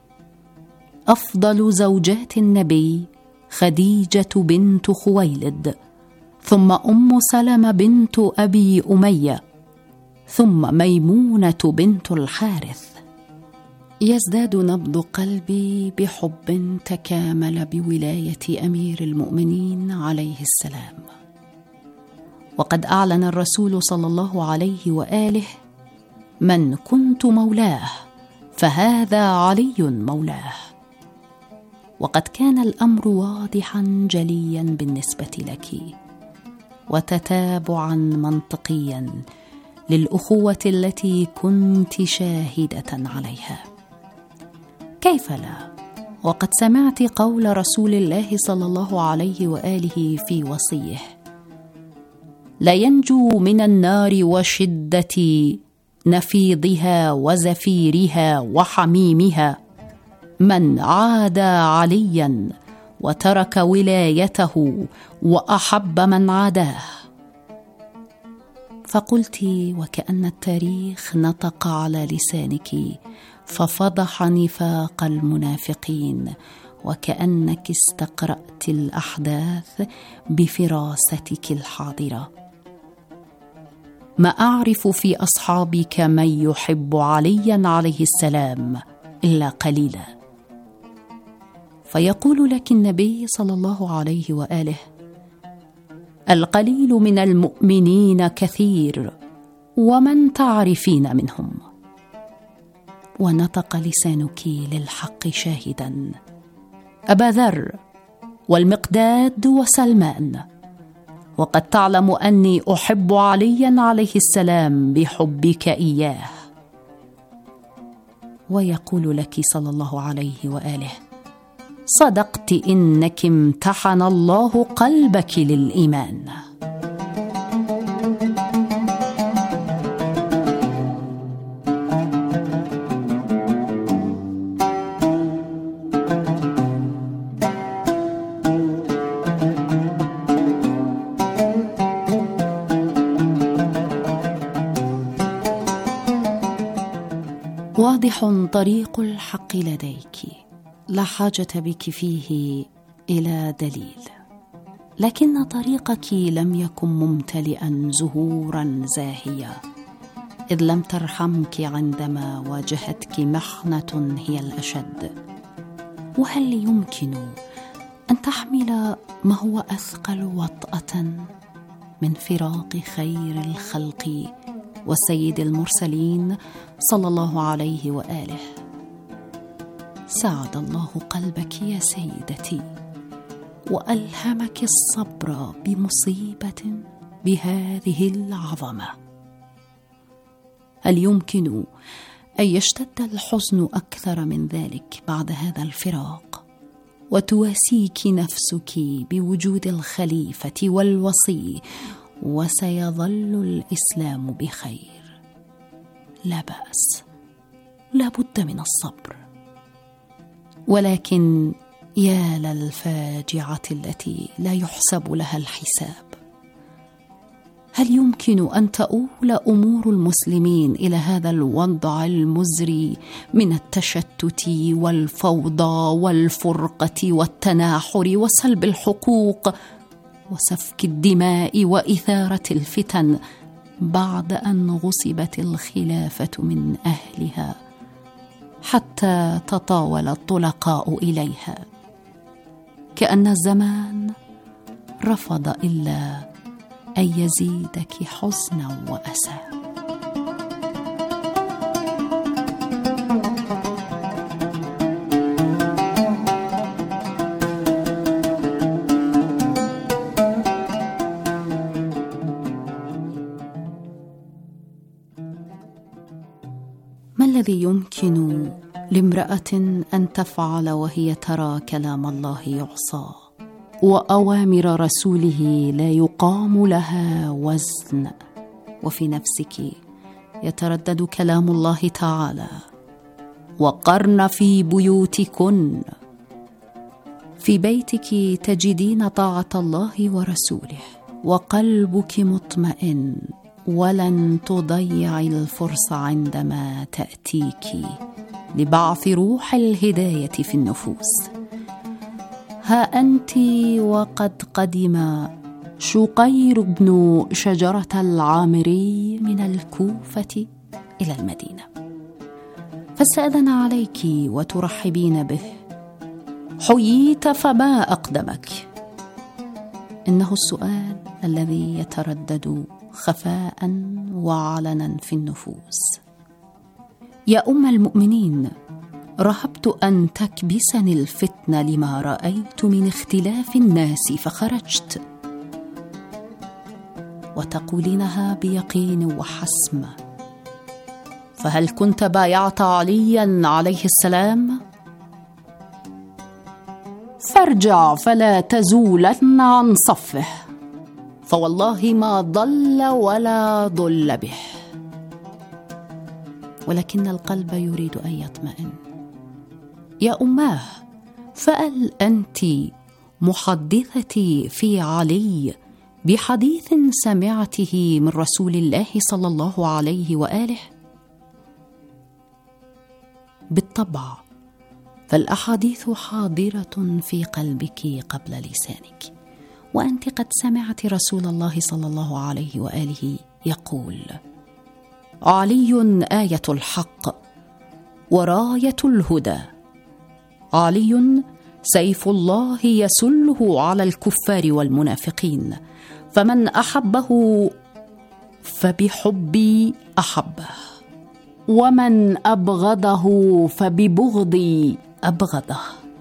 أفضل زوجات النبي خديجة بنت خويلد، ثم أم سلمة بنت أبي أمية، ثم ميمونة بنت الحارث. يزداد نبض قلبي بحب تكامل بولاية أمير المؤمنين عليه السلام، وقد أعلن الرسول صلى الله عليه وآله: من كنت مولاه فهذا علي مولاه. وقد كان الأمر واضحا جليا بالنسبة لك، وتتابعا منطقيا للأخوة التي كنت شاهدة عليها. كيف لا، وقد سمعت قول رسول الله صلى الله عليه وآله في وصيه: لا ينجو من النار وشدة نفيضها وزفيرها وحميمها من عادى عليا وترك ولايته وأحب من عاداه. فقلت وكأن التاريخ نطق على لسانك ففضح نفاق المنافقين، وكأنك استقرأت الأحداث بفراستك الحاضرة. ما أعرف في أصحابك من يحب عليا عليه السلام إلا قليلا. فيقول لك النبي صلى الله عليه وآله: القليل من المؤمنين كثير ومن تعرفين منهم. ونطق لسانك للحق شاهدا: أبا ذر والمقداد وسلمان، وقد تعلم أني أحب عليا عليه السلام بحبك إياه. ويقول لك صلى الله عليه وآله: صدقت إنك امتحن الله قلبك للإيمان. واضح طريق الحق لديك، لا حاجة بك فيه إلى دليل، لكن طريقك لم يكن ممتلئا زهورا زاهية، إذ لم ترحمك عندما واجهتك محنة هي الأشد. وهل يمكن أن تحمل ما هو أثقل وطأة من فراق خير الخلق وسيد المرسلين صلى الله عليه وآله؟ سعد الله قلبك يا سيدتي، وألهمك الصبر بمصيبة بهذه العظمة. هل يمكن أن يشتد الحزن أكثر من ذلك بعد هذا الفراق، وتواسيك نفسك بوجود الخليفة والوصي، وسيظل الإسلام بخير؟ لا بأس، لا بد من الصبر. ولكن يا للفاجعة التي لا يحسب لها الحساب، هل يمكن أن تؤول أمور المسلمين إلى هذا الوضع المزري من التشتت والفوضى والفرقة والتناحر وسلب الحقوق وسفك الدماء وإثارة الفتن بعد أن غصبت الخلافة من أهلها حتى تطاول الطلقاء إليها، كأن الزمان رفض إلا أن يزيدك حزنا وأسى؟ ما الذي يمكن لامرأة أن تفعل وهي ترى كلام الله يعصى وأوامر رسوله لا يقام لها وزن، وفي نفسك يتردد كلام الله تعالى: وقرن في بيوتكن؟ في بيتك تجدين طاعة الله ورسوله وقلبك مطمئن، ولن تضيع الفرصة عندما تأتيك لبعث روح الهداية في النفوس. ها أنت وقد قدم شقير بن شجرة العامري من الكوفة إلى المدينة، فاستأذن عليك وترحبين به. حييت، فما أقدمك؟ إنه السؤال الذي يتردد خفاء وعلنا في النفوس. يا أم المؤمنين، رهبت أن تكبسني الفتنة لما رأيت من اختلاف الناس فخرجت، وتقولينها بيقين وحسم. فهل كنت بايعت عليا عليه السلام؟ فارجع فلا تزولن عن صفه، فوالله ما ضل ولا ضل به. ولكن القلب يريد أن يطمئن. يا أماه، فهل أنت محدثتي في علي بحديث سمعته من رسول الله صلى الله عليه وآله؟ بالطبع، فالأحاديث حاضرة في قلبك قبل لسانك، وأنت قد سمعت رسول الله صلى الله عليه وآله يقول: علي آية الحق وراية الهدى، علي سيف الله يسله على الكفار والمنافقين، فمن أحبه فبحبي أحبه، ومن أبغضه فببغضي أبغضه،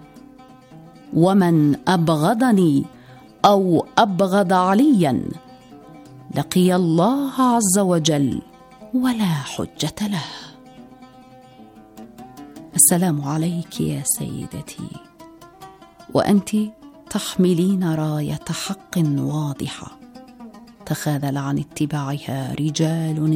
ومن أبغضني أو أبغض عليا لقي الله عز وجل ولا حجة له. السلام عليك يا سيدتي، وأنت تحملين راية حق واضحة تخاذل عن اتباعها رجال